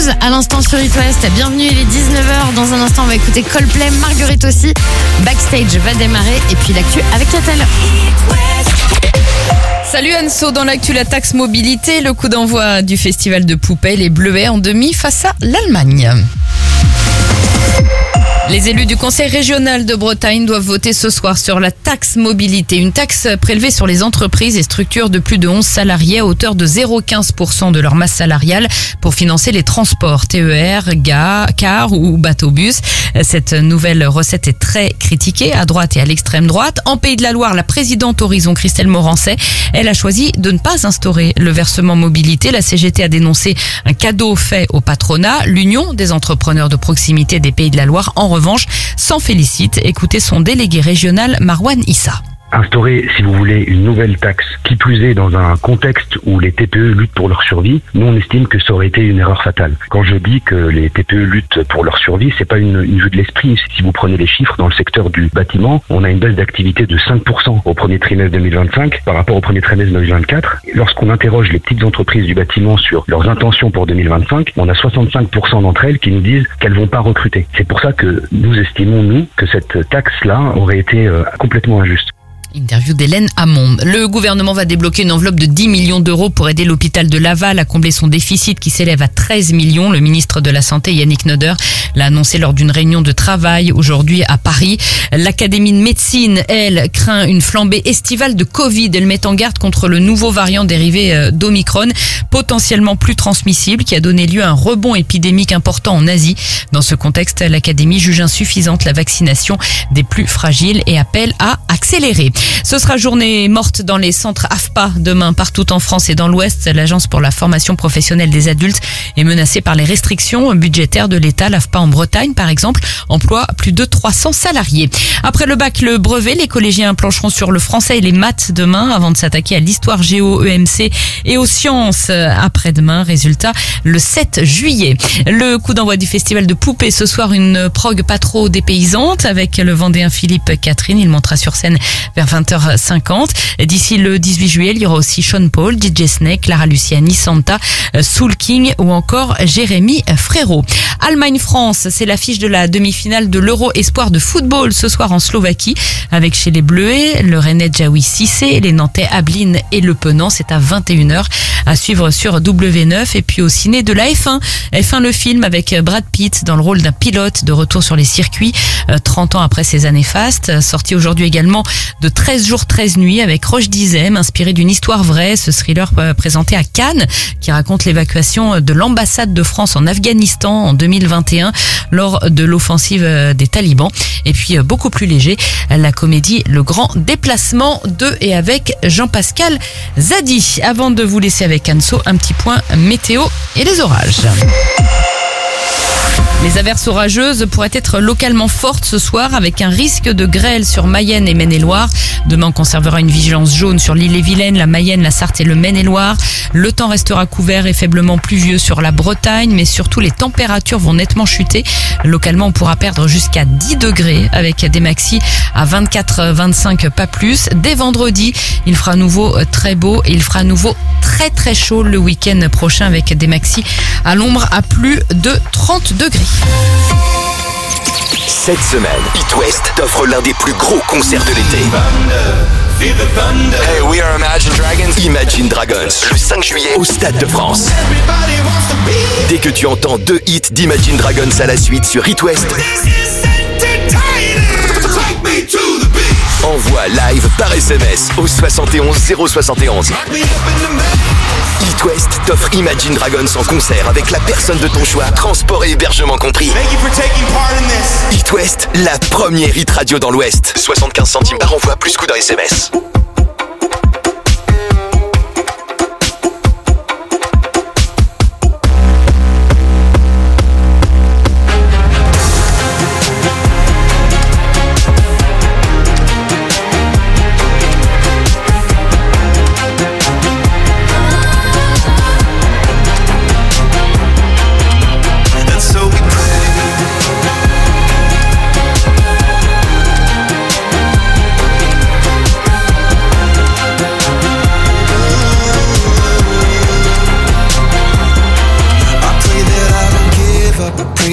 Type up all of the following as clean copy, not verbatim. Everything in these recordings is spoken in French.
Muse à l'instant sur It West. Bienvenue, il est 19h. Dans un instant, on va écouter Coldplay, Marguerite aussi. Backstage va démarrer et puis l'actu avec Catel. Salut Anso, dans l'actu, la taxe mobilité, le coup d'envoi du festival de poupées, les Bleuets en demi face à l'Allemagne. Les élus du Conseil régional de Bretagne doivent voter ce soir sur la taxe mobilité, une taxe prélevée sur les entreprises et structures de plus de 11 salariés à hauteur de 0,15% de leur masse salariale pour financer les transports TER, car ou bateau-bus. Cette nouvelle recette est très critiquée à droite et à l'extrême droite. En Pays de la Loire, la présidente Horizon, Christelle Morancet, elle a choisi de ne pas instaurer le versement mobilité. La CGT a dénoncé un cadeau fait au patronat. L'Union des entrepreneurs de proximité des Pays de la Loire, en revanche, s'en félicite. Écoutez son délégué régional Marwan Issa. Instaurer, si vous voulez, une nouvelle taxe, qui plus est dans un contexte où les TPE luttent pour leur survie, nous on estime que ça aurait été une erreur fatale. Quand je dis que les TPE luttent pour leur survie, c'est pas une vue de l'esprit. Si vous prenez les chiffres, dans le secteur du bâtiment, on a une baisse d'activité de 5% au premier trimestre 2025 par rapport au premier trimestre 2024. Lorsqu'on interroge les petites entreprises du bâtiment sur leurs intentions pour 2025, on a 65% d'entre elles qui nous disent qu'elles vont pas recruter. C'est pour ça que nous estimons, nous, que cette taxe-là aurait été complètement injuste. Interview d'Hélène Hamon. Le gouvernement va débloquer une enveloppe de 10 millions d'euros pour aider l'hôpital de Laval à combler son déficit qui s'élève à 13 millions. Le ministre de la Santé, Yannick Noder, l'a annoncé lors d'une réunion de travail aujourd'hui à Paris. L'Académie de médecine, elle, craint une flambée estivale de Covid. Elle met en garde contre le nouveau variant dérivé d'Omicron, potentiellement plus transmissible, qui a donné lieu à un rebond épidémique important en Asie. Dans ce contexte, l'Académie juge insuffisante la vaccination des plus fragiles et appelle à accélérer. Ce sera journée morte dans les centres AFPA demain partout en France et dans l'Ouest. L'Agence pour la formation professionnelle des adultes est menacée par les restrictions budgétaires de l'État. L'AFPA en Bretagne, par exemple, emploie plus de 300 salariés. Après le bac, le brevet, les collégiens plancheront sur le français et les maths demain avant de s'attaquer à l'histoire géo, EMC et aux sciences après-demain. Résultat, le 7 juillet. Le coup d'envoi du festival de poupées ce soir, une prog pas trop dépaysante avec le Vendéen Philippe Catherine. Il montera sur scène vers 20h50. D'ici le 18 juillet, il y aura aussi Sean Paul, DJ Snake, Clara Luciani, Santa, Soul King ou encore Jérémy Frérot. Allemagne-France, c'est l'affiche de la demi-finale de l'Euro Espoir de football ce soir en Slovaquie avec chez les Bleuets, le Rennais Jaoui Cissé, les Nantais Ablin et Le Penant. C'est à 21h à suivre sur W9 et puis au ciné de la F1. F1 le film avec Brad Pitt dans le rôle d'un pilote de retour sur les circuits 30 ans après ses années fastes. Sorti aujourd'hui également de 13 jours 13 nuits avec Roche Dizem, inspiré d'une histoire vraie, ce thriller présenté à Cannes qui raconte l'évacuation de l'ambassade de France en Afghanistan en 2021 lors de l'offensive des talibans. Et puis beaucoup plus léger, la comédie Le Grand Déplacement de et avec Jean-Pascal Zadi. Avant de vous laisser avec Anso, un petit point météo et les orages. Les averses orageuses pourraient être localement fortes ce soir avec un risque de grêle sur Mayenne et Maine-et-Loire. Demain, on conservera une vigilance jaune sur l'Ille-et-Vilaine, la Mayenne, la Sarthe et le Maine-et-Loire. Le temps restera couvert et faiblement pluvieux sur la Bretagne, mais surtout les températures vont nettement chuter. Localement, on pourra perdre jusqu'à 10 degrés avec des maxis à 24-25, pas plus. Dès vendredi, il fera à nouveau très beau et il fera à nouveau très très chaud le week-end prochain avec des maxis à l'ombre à plus de 30 degrés. Cette semaine, It West t'offre l'un des plus gros concerts de l'été. Hey, we are Imagine Dragons. Imagine Dragons, le 5 juillet au Stade de France. Dès que tu entends 2 hits d'Imagine Dragons à la suite sur It West, envoie live par SMS au 71 071. It West t'offre Imagine Dragons en concert avec la personne de ton choix, transport et hébergement compris. It West, la première hit radio dans l'Ouest. 75 centimes par envoi plus coût d'un SMS.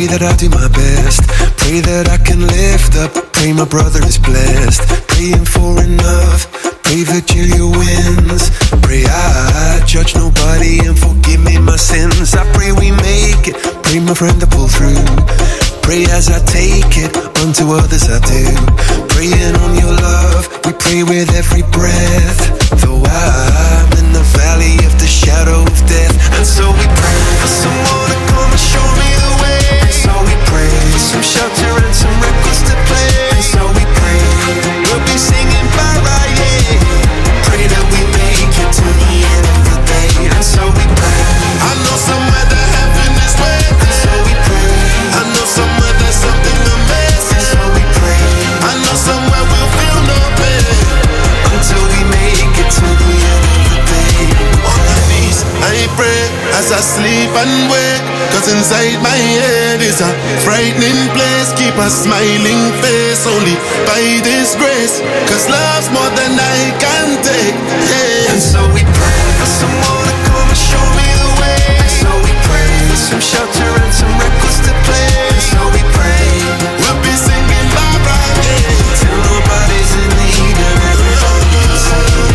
that I do my best. Pray that I can lift up. Pray my brother is blessed. Praying for enough. Pray Virgilia wins. Pray I judge nobody and forgive me my sins. I pray we make it. Pray my friend to pull through. Pray as I take it, unto others I do. Praying on your love, we pray with every breath. Though I'm in the valley of the shadow of death. And so we pray for someone to come and show me the way. And so we pray for some shelter and some records to play. And so we pray, we'll be singing bye-bye, yeah. Pray that we make it to the end of the day. And so we pray, I know somewhere that heaven is waiting. And so we pray, I know somewhere there's something amazing. So we pray, I know somewhere we'll feel no pain until we make it to the end of the day. On my knees, I pray as I sleep and wake. Cause inside my head is a frightening place. Keep a smiling face only by this grace. Cause love's more than I can take, yeah. And so we pray for someone to come and show me the way. And so we pray for some shelter and some records to play. And so we pray, we'll be singing bye-bye, yeah, till nobody's in need and everybody's in.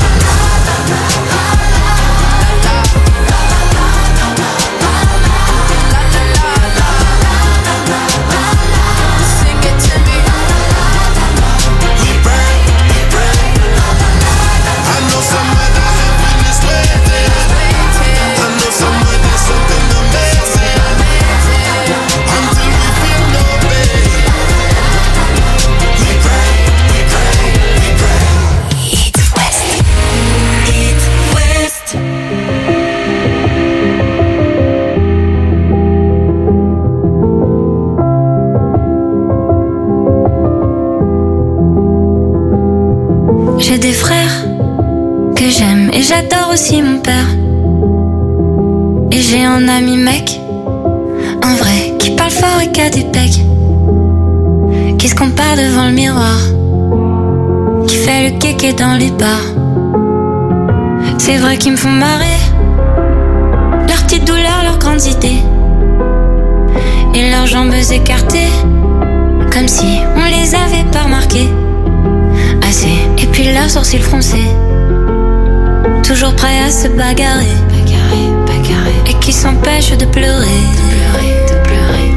J'ai des frères que j'aime et j'adore aussi mon père. Et j'ai un ami mec, un vrai, qui parle fort et qui a des pecs, qui se compare devant le miroir, qui fait le kéké dans les bars. C'est vrai qu'ils me font marrer, leurs petites douleurs, leurs grandes idées, et leurs jambes écartées, comme si on les avait pas remarquées. Assez, et puis leurs sourcils froncés, toujours prêts à se bagarrer, et qui s'empêchent de pleurer, de pleurer.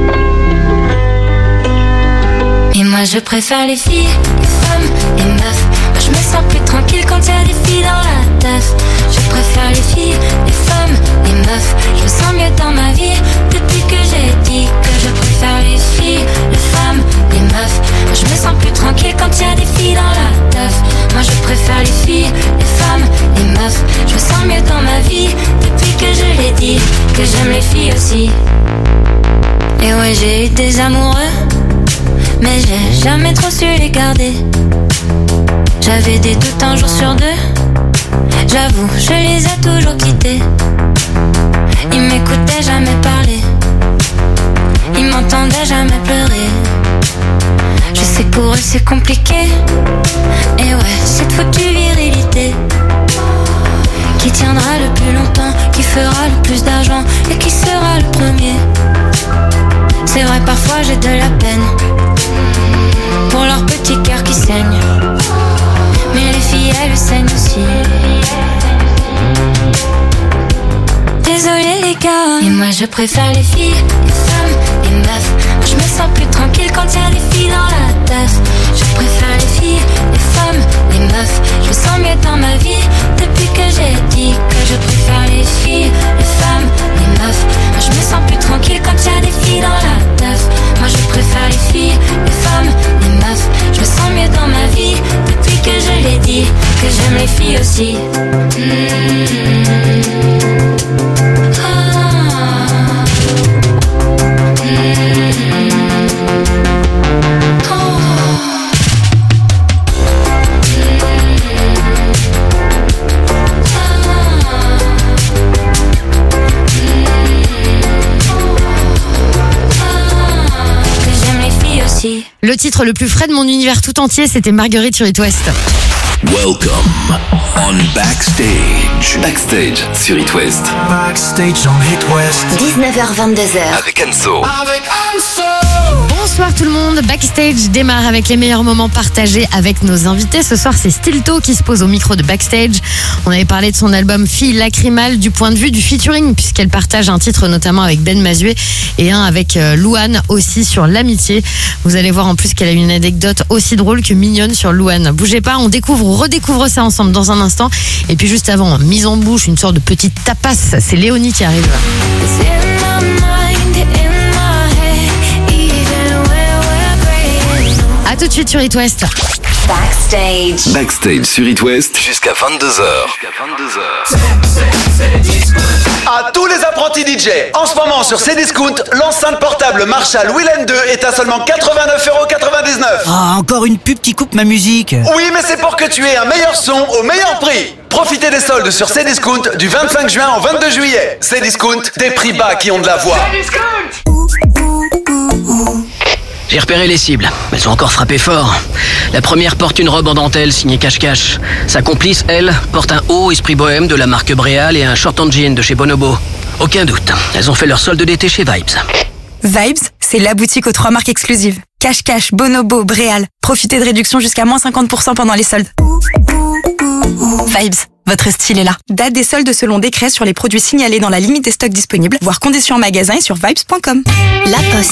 Et moi je préfère les filles, les femmes, les meufs. Moi je me sens plus tranquille quand y a des filles dans la teuf. Je préfère les filles, les femmes, les meufs. Je me sens mieux dans ma vie depuis que j'ai dit que je préfère les filles, les femmes, les meufs. Moi je me sens plus tranquille quand y a des filles dans la teuf. Moi je préfère les filles, les femmes, les meufs. Je me sens mieux dans ma vie depuis que je l'ai dit que j'aime les filles aussi. Et ouais, j'ai eu des amoureux, mais j'ai jamais trop su les garder. J'avais des doutes un jour sur deux, j'avoue, je les ai toujours quittés. Ils m'écoutaient jamais parler, ils m'entendaient jamais pleurer. Je sais que pour eux c'est compliqué, et ouais, cette foutue virilité qui tiendra le plus longtemps, qui fera le plus d'argent et qui sera le premier. C'est vrai, parfois j'ai de la peine pour leur petit cœur qui saigne, mais les filles elles saignent aussi. Désolé les gars, et moi je préfère les filles, les femmes, les meufs. Moi je me sens plus tranquille quand y a des filles dans la teuf. Je préfère les filles, les femmes, les meufs. Je me sens mieux dans ma vie depuis que j'ai dit que je préfère les filles, les femmes, les meufs. Moi je me sens plus tranquille quand y a des filles dans la teuf. Moi je préfère les filles, les femmes, les meufs. Je me sens mieux dans ma vie depuis que je l'ai dit que j'aime les filles aussi. Le titre le plus frais de mon univers tout entier, c'était Marguerite sur It West. Welcome on Backstage. Backstage sur It West. Backstage on It West. 19h-22h. Avec Anso. Bonsoir tout le monde, Backstage démarre avec les meilleurs moments partagés avec nos invités. Ce soir c'est Stilto qui se pose au micro de Backstage. On avait parlé de son album Fille lacrymale du point de vue du featuring, puisqu'elle partage un titre notamment avec Ben Mazué et un avec Louane aussi sur l'amitié. Vous allez voir en plus qu'elle a une anecdote aussi drôle que mignonne sur Louane. Bougez pas, on découvre ou redécouvre ça ensemble dans un instant. Et puis juste avant, mise en bouche, une sorte de petite tapas, c'est Léonie qui arrive. A tout de suite sur It West. Backstage. Backstage sur It West jusqu'à 22h. À tous les apprentis DJ, en ce moment sur Cdiscount, l'enceinte portable Marshall Willen 2 est à seulement 89,99€. Ah, encore une pub qui coupe ma musique. Oui, mais c'est pour que tu aies un meilleur son au meilleur prix. Profitez des soldes sur Cdiscount du 25 juin au 22 juillet. Cdiscount, des prix bas qui ont de la voix. J'ai repéré les cibles. Elles ont encore frappé fort. La première porte une robe en dentelle signée Cache-Cache. Sa complice, elle, porte un haut esprit bohème de la marque Bréal et un short en jean de chez Bonobo. Aucun doute, elles ont fait leur solde d'été chez Vibes. Vibes, c'est la boutique aux 3 marques exclusives. Cache-Cache, Bonobo, Bréal. Profitez de réductions jusqu'à moins 50% pendant les soldes. Vibes, votre style est là. Date des soldes selon décret sur les produits signalés dans la limite des stocks disponibles, voire conditions en magasin et sur vibes.com. La Poste.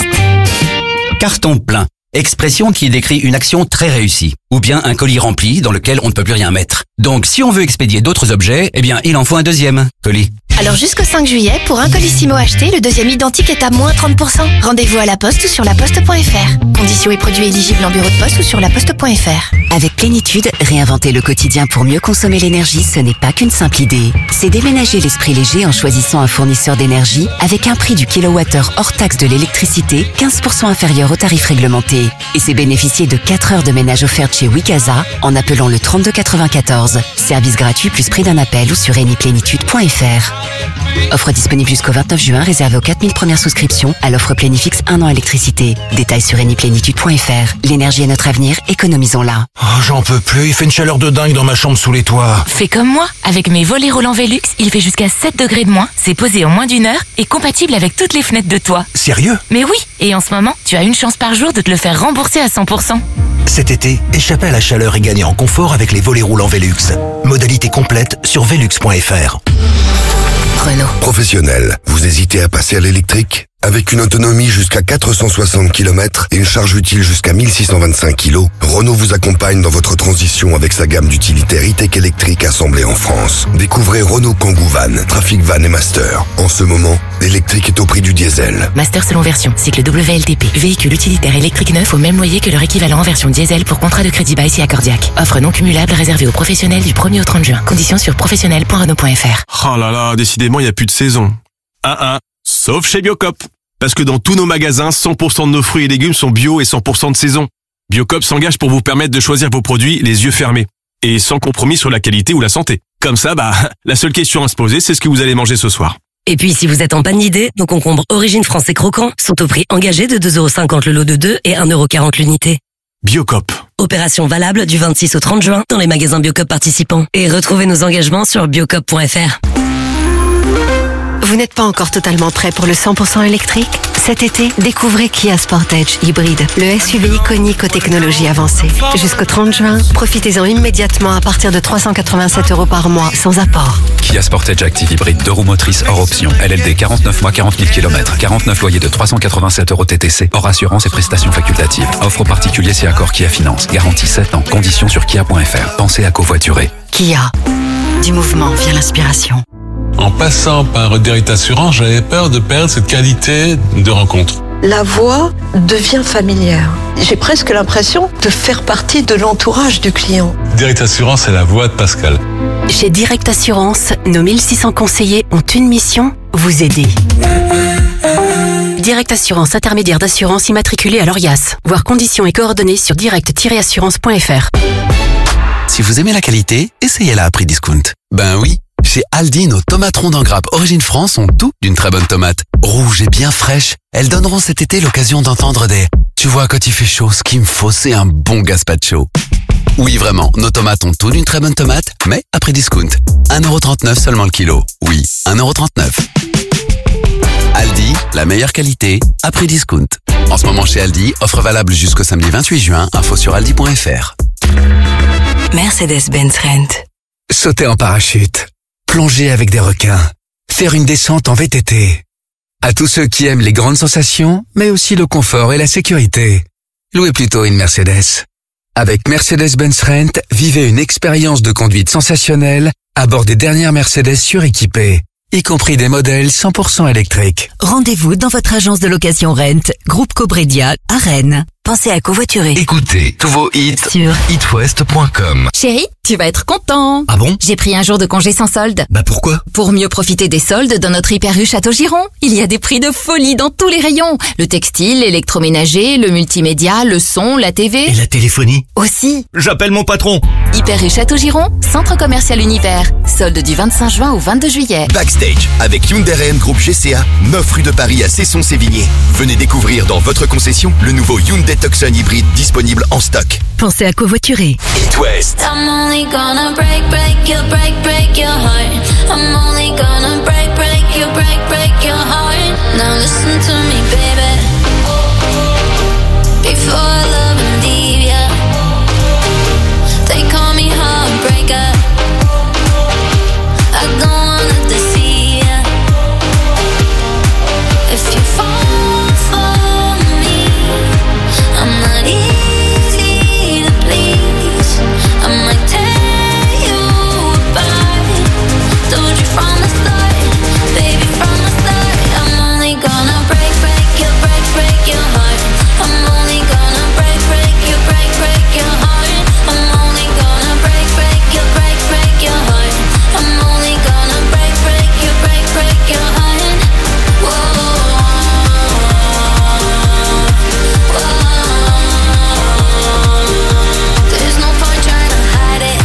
Carton plein. Expression qui décrit une action très réussie. Ou bien un colis rempli dans lequel on ne peut plus rien mettre. Donc si on veut expédier d'autres objets, eh bien il en faut un deuxième colis. Alors jusqu'au 5 juillet, pour un Colissimo acheté, le deuxième identique est à moins 30%. Rendez-vous à la Poste ou sur laposte.fr. Conditions et produits éligibles en bureau de poste ou sur laposte.fr. Avec Plénitude, réinventer le quotidien pour mieux consommer l'énergie, ce n'est pas qu'une simple idée. C'est déménager l'esprit léger en choisissant un fournisseur d'énergie avec un prix du kilowattheure hors taxe de l'électricité 15% inférieur au tarif réglementé. Et c'est bénéficier de 4 heures de ménage offertes chez Wikaza en appelant le 3294. Service gratuit plus prix d'un appel ou sur eniplénitude.fr. Offre disponible jusqu'au 29 juin, réservée aux 4000 premières souscriptions à l'offre Plénifix 1 an électricité. Détails sur eniplénitude.fr. L'énergie est notre avenir, économisons-la. Oh, j'en peux plus, il fait une chaleur de dingue dans ma chambre sous les toits. Fais comme moi, avec mes volets roulants Velux, il fait jusqu'à 7 degrés de moins, c'est posé en moins d'une heure et compatible avec toutes les fenêtres de toit. Sérieux? Mais oui, et en ce moment, tu as une chance par jour de te le faire rembourser à 100%. Cet été, échappez à la chaleur et gagnez en confort avec les volets roulants Velux. Modalité complète sur velux.fr. Renault. Professionnel, vous hésitez à passer à l'électrique? Avec une autonomie jusqu'à 460 km et une charge utile jusqu'à 1625 kg, Renault vous accompagne dans votre transition avec sa gamme d'utilitaires e-tech électriques assemblés en France. Découvrez Renault Kangoo Van, Trafic Van et Master. En ce moment, l'électrique est au prix du diesel. Master selon version, cycle WLTP. Véhicule utilitaire électrique neuf au même loyer que leur équivalent en version diesel pour contrat de crédit bail si accordiaque. Offre non cumulable réservée aux professionnels du 1er au 30 juin. Conditions sur professionnel.renault.fr. Oh là là, décidément, il n'y a plus de saison. Sauf chez Biocop. Parce que dans tous nos magasins, 100% de nos fruits et légumes sont bio et 100% de saison. Biocop s'engage pour vous permettre de choisir vos produits les yeux fermés. Et sans compromis sur la qualité ou la santé. Comme ça, la seule question à se poser, c'est ce que vous allez manger ce soir. Et puis, si vous êtes en panne d'idées, nos concombres Origine France et Croquants sont au prix engagé de 2,50€ le lot de 2 et 1,40€ l'unité. Biocop. Opération valable du 26 au 30 juin dans les magasins Biocop participants. Et retrouvez nos engagements sur biocop.fr. Vous n'êtes pas encore totalement prêt pour le 100% électrique? Cet été, découvrez Kia Sportage Hybride, le SUV iconique aux technologies avancées. Jusqu'au 30 juin, profitez-en immédiatement à partir de 387€ par mois, sans apport. Kia Sportage Active Hybride, 2 roues motrices hors option. LLD 49 mois, 40 000 km. 49 loyers de 387€ TTC, hors assurance et prestations facultatives. Offre aux particuliers si accord Kia Finance. Garantie 7 ans. Conditions sur kia.fr. Pensez à covoiturer. Kia. Du mouvement vient l'inspiration. En passant par Direct Assurance, j'avais peur de perdre cette qualité de rencontre. La voix devient familière. J'ai presque l'impression de faire partie de l'entourage du client. Direct Assurance, c'est la voix de Pascal. Chez Direct Assurance, nos 1600 conseillers ont une mission, vous aider. Direct Assurance, intermédiaire d'assurance immatriculée à l'ORIAS. Voir conditions et coordonnées sur direct-assurance.fr. Si vous aimez la qualité, essayez-la à prix discount. Ben oui. Chez Aldi, nos tomates rondes en grappe Origine France ont tout d'une très bonne tomate. Rouges et bien fraîches, elles donneront cet été l'occasion d'entendre des « Tu vois, quand il fait chaud, ce qu'il me faut, c'est un bon gazpacho ». Oui, vraiment, nos tomates ont tout d'une très bonne tomate, mais à prix discount. 1,39€ seulement le kilo. Oui, 1,39€. Aldi, la meilleure qualité, à prix discount. En ce moment chez Aldi, offre valable jusqu'au samedi 28 juin, info sur aldi.fr. Mercedes-Benz Rent. Sauter en parachute, plonger avec des requins, faire une descente en VTT. À tous ceux qui aiment les grandes sensations, mais aussi le confort et la sécurité, louez plutôt une Mercedes. Avec Mercedes-Benz Rent, vivez une expérience de conduite sensationnelle à bord des dernières Mercedes suréquipées, y compris des modèles 100% électriques. Rendez-vous dans votre agence de location Rent, Groupe Cobredia, à Rennes. Pensez à covoiturer. Écoutez tous vos hits sur hitwest.com. Chérie, tu vas être content. Ah bon? J'ai pris un jour de congé sans solde. Bah pourquoi? Pour mieux profiter des soldes dans notre Hyper U Château-Giron. Il y a des prix de folie dans tous les rayons. Le textile, l'électroménager, le multimédia, le son, la TV. Et la téléphonie? Aussi. J'appelle mon patron. Hyper U Château-Giron, centre commercial Univers. Solde du 25 juin au 22 juillet. Backstage avec Hyundai Rennes Groupe GCA, 9 rue de Paris à Cesson-Sévigné. Venez découvrir dans votre concession le nouveau Hyundai Tucson hybride disponible en stock. Pensez à covoiturer. It West. I'm only gonna break your heart. I'm only gonna break your heart. Now listen to me, baby. Before I love and leave ya, they call me heartbreaker. I don't wanna deceive ya. If you fall for me, I'm not easy to please. I might tear you apart. Told you from the start, baby, from the start. I'm only gonna break your heart. I'm only gonna break your heart. I'm only gonna break your heart. I'm only gonna break your heart. Whoa. There's no point trying to hide it.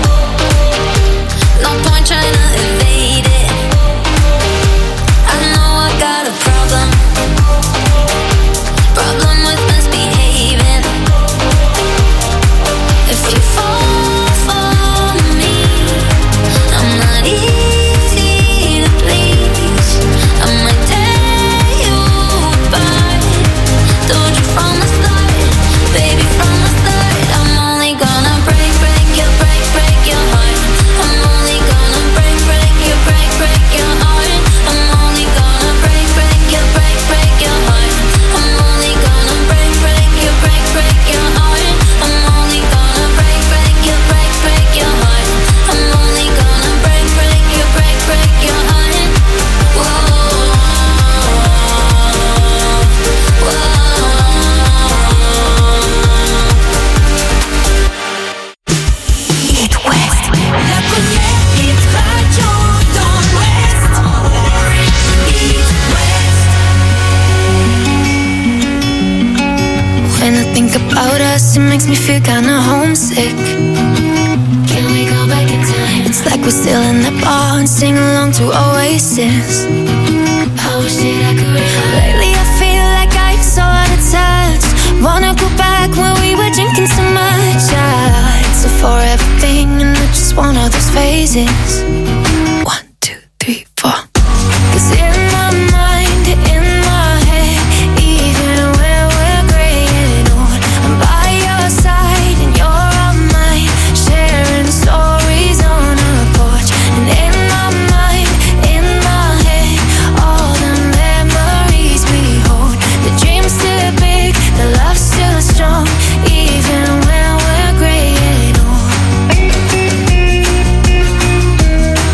No point trying to evade it. I know I got a problem with misbehaving. If you fall for me, I'm not easy to please. I might tear you apart. Told you from the start, baby, from the start. I'm only gonna break your heart. I'm only gonna break your heart. I'm only gonna break your heart. I'm only gonna break your heart. I'm only gonna break your heart. I'm only gonna break your heart. Whoa. It West. La première hit radio dans l'Ouest. It West. When I think about us, it makes me feel kinda homesick. Can we go back in time? It's like we're still in the bar and sing along to Oasis. I wish that I could. Lately I feel like I'm so out of touch. Wanna go back when we were drinking so much. It's a for everything and I just want all those phases. 1, 2, 3, 4. 'Cause in my mind, in my head, even when we're gray and old, I'm by your side and you're on mine, sharing stories on a porch. And in my mind, in my head, all the memories we hold. The dream's still big, the love's still strong, even when we're gray and old.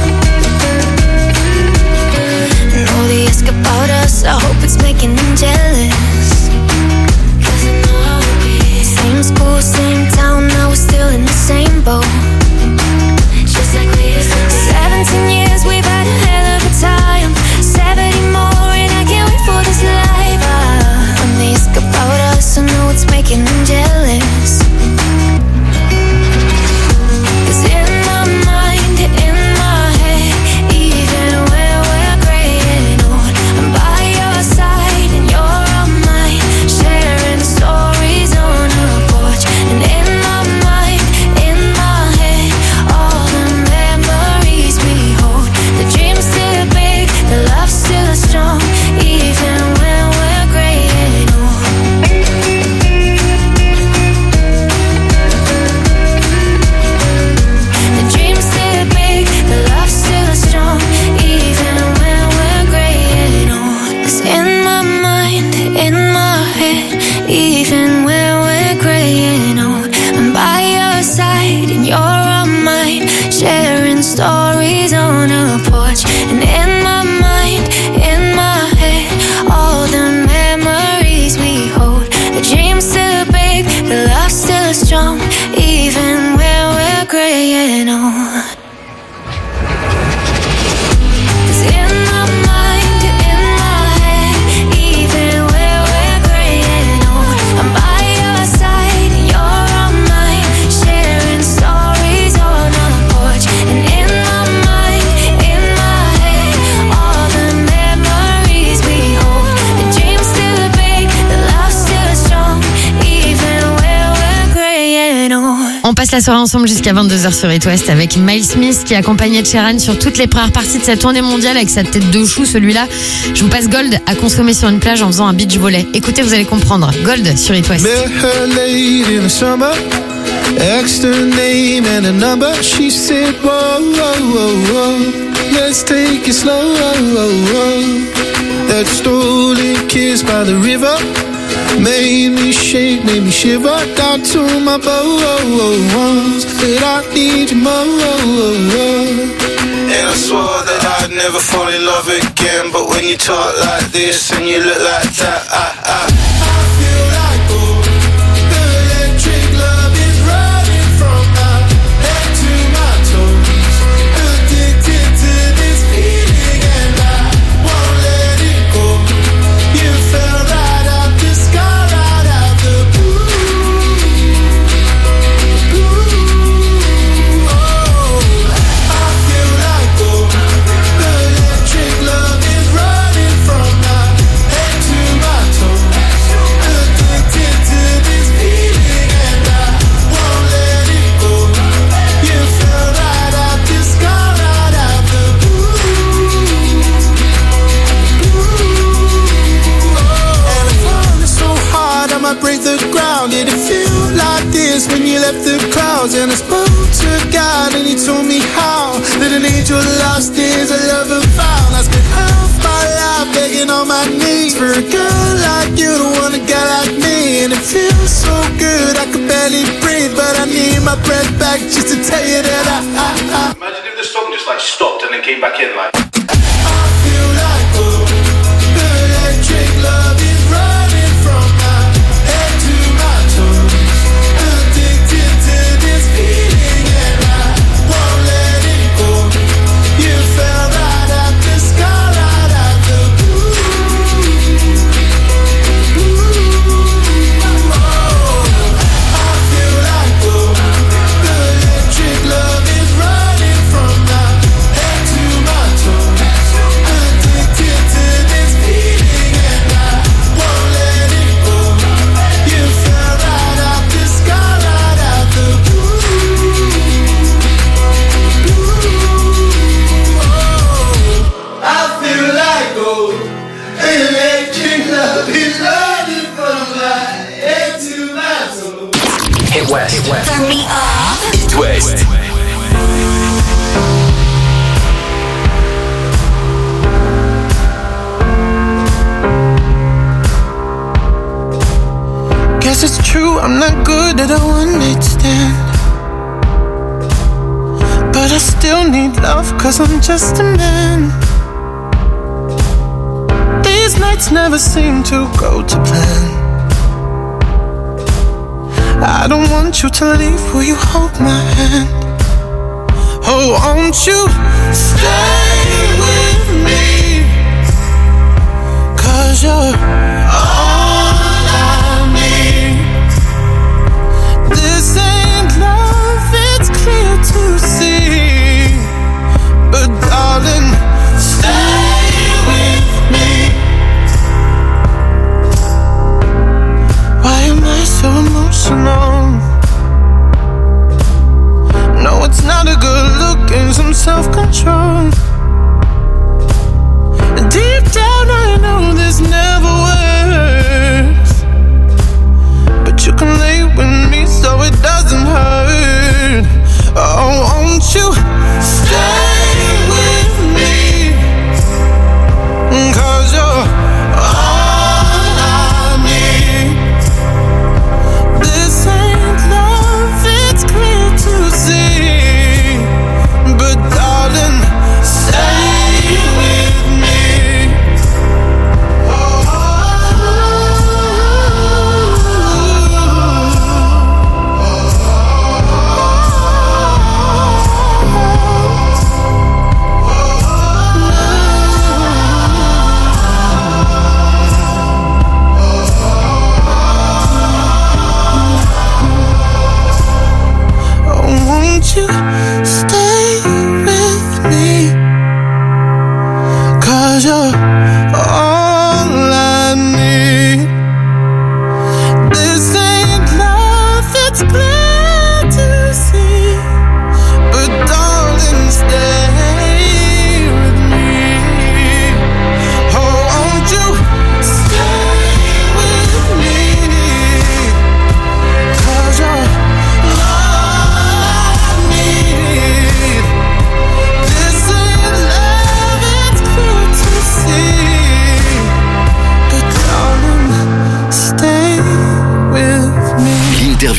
On passe la soirée ensemble jusqu'à 22h sur It West avec Miles Smith qui accompagnait Sheeran sur toutes les premières parties de sa tournée mondiale avec sa tête de chou, celui-là. Je vous passe Gold à consommer sur une plage en faisant un beach volley. Écoutez, vous allez comprendre. Gold sur It West. Extra name and a number. She said, whoa, whoa, whoa, whoa. Let's take it slow. That stolen kiss by the river made me shake, made me shiver. Down to my bones, said I need you more. And I swore that I'd never fall in love again. But when you talk like this and you look like that, I feel like gold. The electric love is running from my head to my toes. Addicted to this feeling and I won't let it go. You fell right out the sky, right out the blue. Oh, I feel like gold. The electric love is running from my head to my toes. Addicted to this feeling and I won't let it go. You fell right out the sky, right out the blue. And I found it so hard I might break the ground. Did it feel like this when you left the clouds? And I spoke to God and he told me how that an angel lost is a lover found. I spent half my life begging on my knees for a girl like you to want a guy like me. And it feels so good I could barely breathe, but I need my breath back just to tell you that I Imagine if the song just like stopped and then came back in like. I feel like gold. The electric love is running from my head to my toes. Addicted to this feeling and I won't let it go. You fell right out the sky, right out the blue. I feel like gold. The electric love is running from my head to my toes. Addicted to this feeling and I won't let it go. You fell right out the sky, right out the blue. I feel like gold. Electric love is running from my head to my toes. Hit West. Turn me up. Hit West. Guess it's true, I'm not good at a one-night stand. But I still need love, cause I'm just a man. These nights never seem to go to plan. I don't want you to leave, will you hold my hand? Oh, won't you stay with me? Cause you're all I need. This ain't love, it's clear to see. But darling, stay with me. Why am I so emotional? No, it's not a good look and some self-control. Deep down I know this never works, but you can lay with me so it doesn't hurt. Oh, won't you stay with me? Cause you're all I need. This ain't love, it's clear to see. But darling, stay with me. Won't you stay with me? Cause you're all I need. This ain't love, it's clear to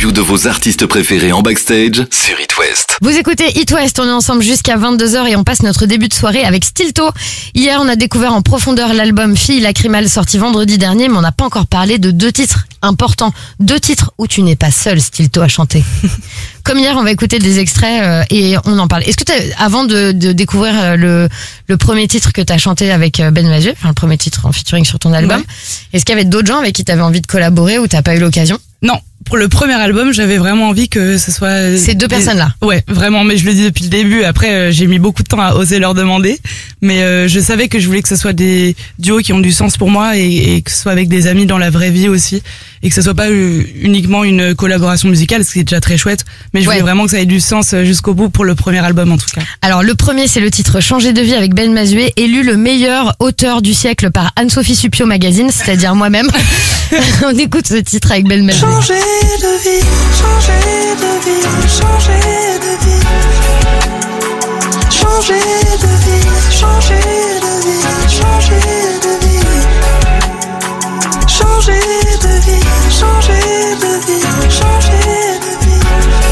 l'interview de vos artistes préférés en backstage sur It West. Vous écoutez It West, on est ensemble jusqu'à 22h et on passe notre début de soirée avec Stilto. Hier, on a découvert en profondeur l'album Fille Lacrymale sorti vendredi dernier, mais on n'a pas encore parlé de 2 titres importants. 2 titres où tu n'es pas seul, Stilto, à chanter. Comme hier, on va écouter des extraits et on en parle. Est-ce que avant de découvrir le premier titre que t'as chanté avec Ben Mazué, enfin le premier titre en featuring sur ton album, est-ce qu'il y avait d'autres gens avec qui t'avais envie de collaborer ou t'as pas eu l'occasion? Non, pour le premier album, j'avais vraiment envie que ce soit... Ces 2 personnes-là. Ouais, vraiment, mais je le dis depuis le début. Après, j'ai mis beaucoup de temps à oser leur demander. Mais je savais que je voulais que ce soit des duos qui ont du sens pour moi et que ce soit avec des amis dans la vraie vie aussi. Et que ce soit pas uniquement une collaboration musicale, ce qui est déjà très chouette. Mais je voulais vraiment que ça ait du sens jusqu'au bout pour le premier album en tout cas. Alors le premier, c'est le titre Changer de vie avec Ben Mazué, élu le meilleur auteur du siècle par Anne-Sophie Suppiot Magazine, c'est-à-dire moi-même. On écoute ce titre avec Ben Mazué. Changer de vie, changer de vie, changer de vie. Changer de vie, changer de vie, changer de vie. Changer de vie, changer de vie, changer de vie.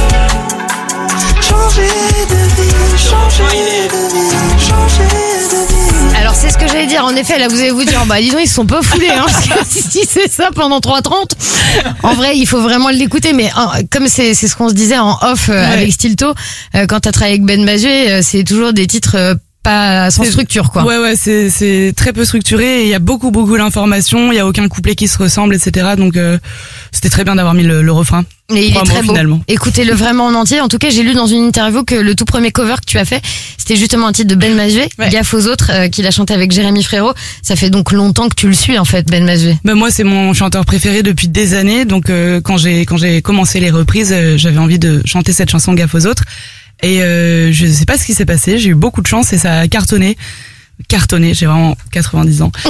Changer de vie, changer de vie, changer de vie. Alors c'est ce que j'allais dire, en effet, là vous allez vous dire, bah dis donc ils se sont pas foulés, hein, parce que si c'est ça pendant 3h30, en vrai il faut vraiment l'écouter, mais comme c'est ce qu'on se disait en off avec Stilto, quand t'as travaillé avec Ben Mazué, c'est toujours des titres pas sans structure quoi. Ouais, c'est très peu structuré, il y a beaucoup d'informations, il y a aucun couplet qui se ressemble, etc. Donc c'était très bien d'avoir mis le refrain. Et il est très beau. Finalement. Écoutez-le vraiment en entier. En tout cas, j'ai lu dans une interview que le tout premier cover que tu as fait, c'était justement un titre de Ben Mazué, Gaffe aux autres, qu'il a chanté avec Jérémy Frérot. Ça fait donc longtemps que tu le suis en fait, Ben Mazué. Ben moi, c'est mon chanteur préféré depuis des années. Donc quand j'ai commencé les reprises, j'avais envie de chanter cette chanson Gaffe aux autres. Et je sais pas ce qui s'est passé. J'ai eu beaucoup de chance et ça a cartonné. J'ai vraiment 90 ans.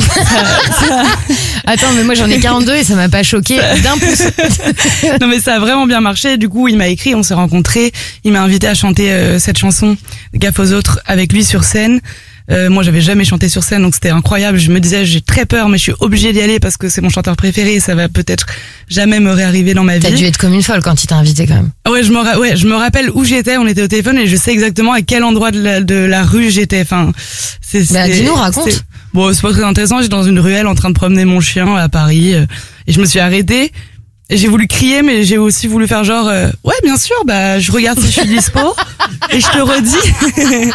Attends, mais moi j'en ai 42 et ça m'a pas choqué d'un pouce. Non mais ça a vraiment bien marché. Du coup, il m'a écrit, on s'est rencontrés. Il m'a invité à chanter cette chanson Gaffe aux autres avec lui sur scène. Moi, j'avais jamais chanté sur scène, donc c'était incroyable. Je me disais, j'ai très peur, mais je suis obligée d'y aller parce que c'est mon chanteur préféré et ça va peut-être jamais me réarriver dans ma vie. T'as dû être comme une folle quand il t'a invité quand même. Ouais, je me rappelle où j'étais. On était au téléphone et je sais exactement à quel endroit de la rue j'étais. Enfin, dis-nous, raconte. Bon, c'est pas très intéressant. J'étais dans une ruelle en train de promener mon chien à Paris et je me suis arrêtée. Et j'ai voulu crier, mais j'ai aussi voulu faire genre, ouais, bien sûr, bah, je regarde si je suis dispo et je te redis.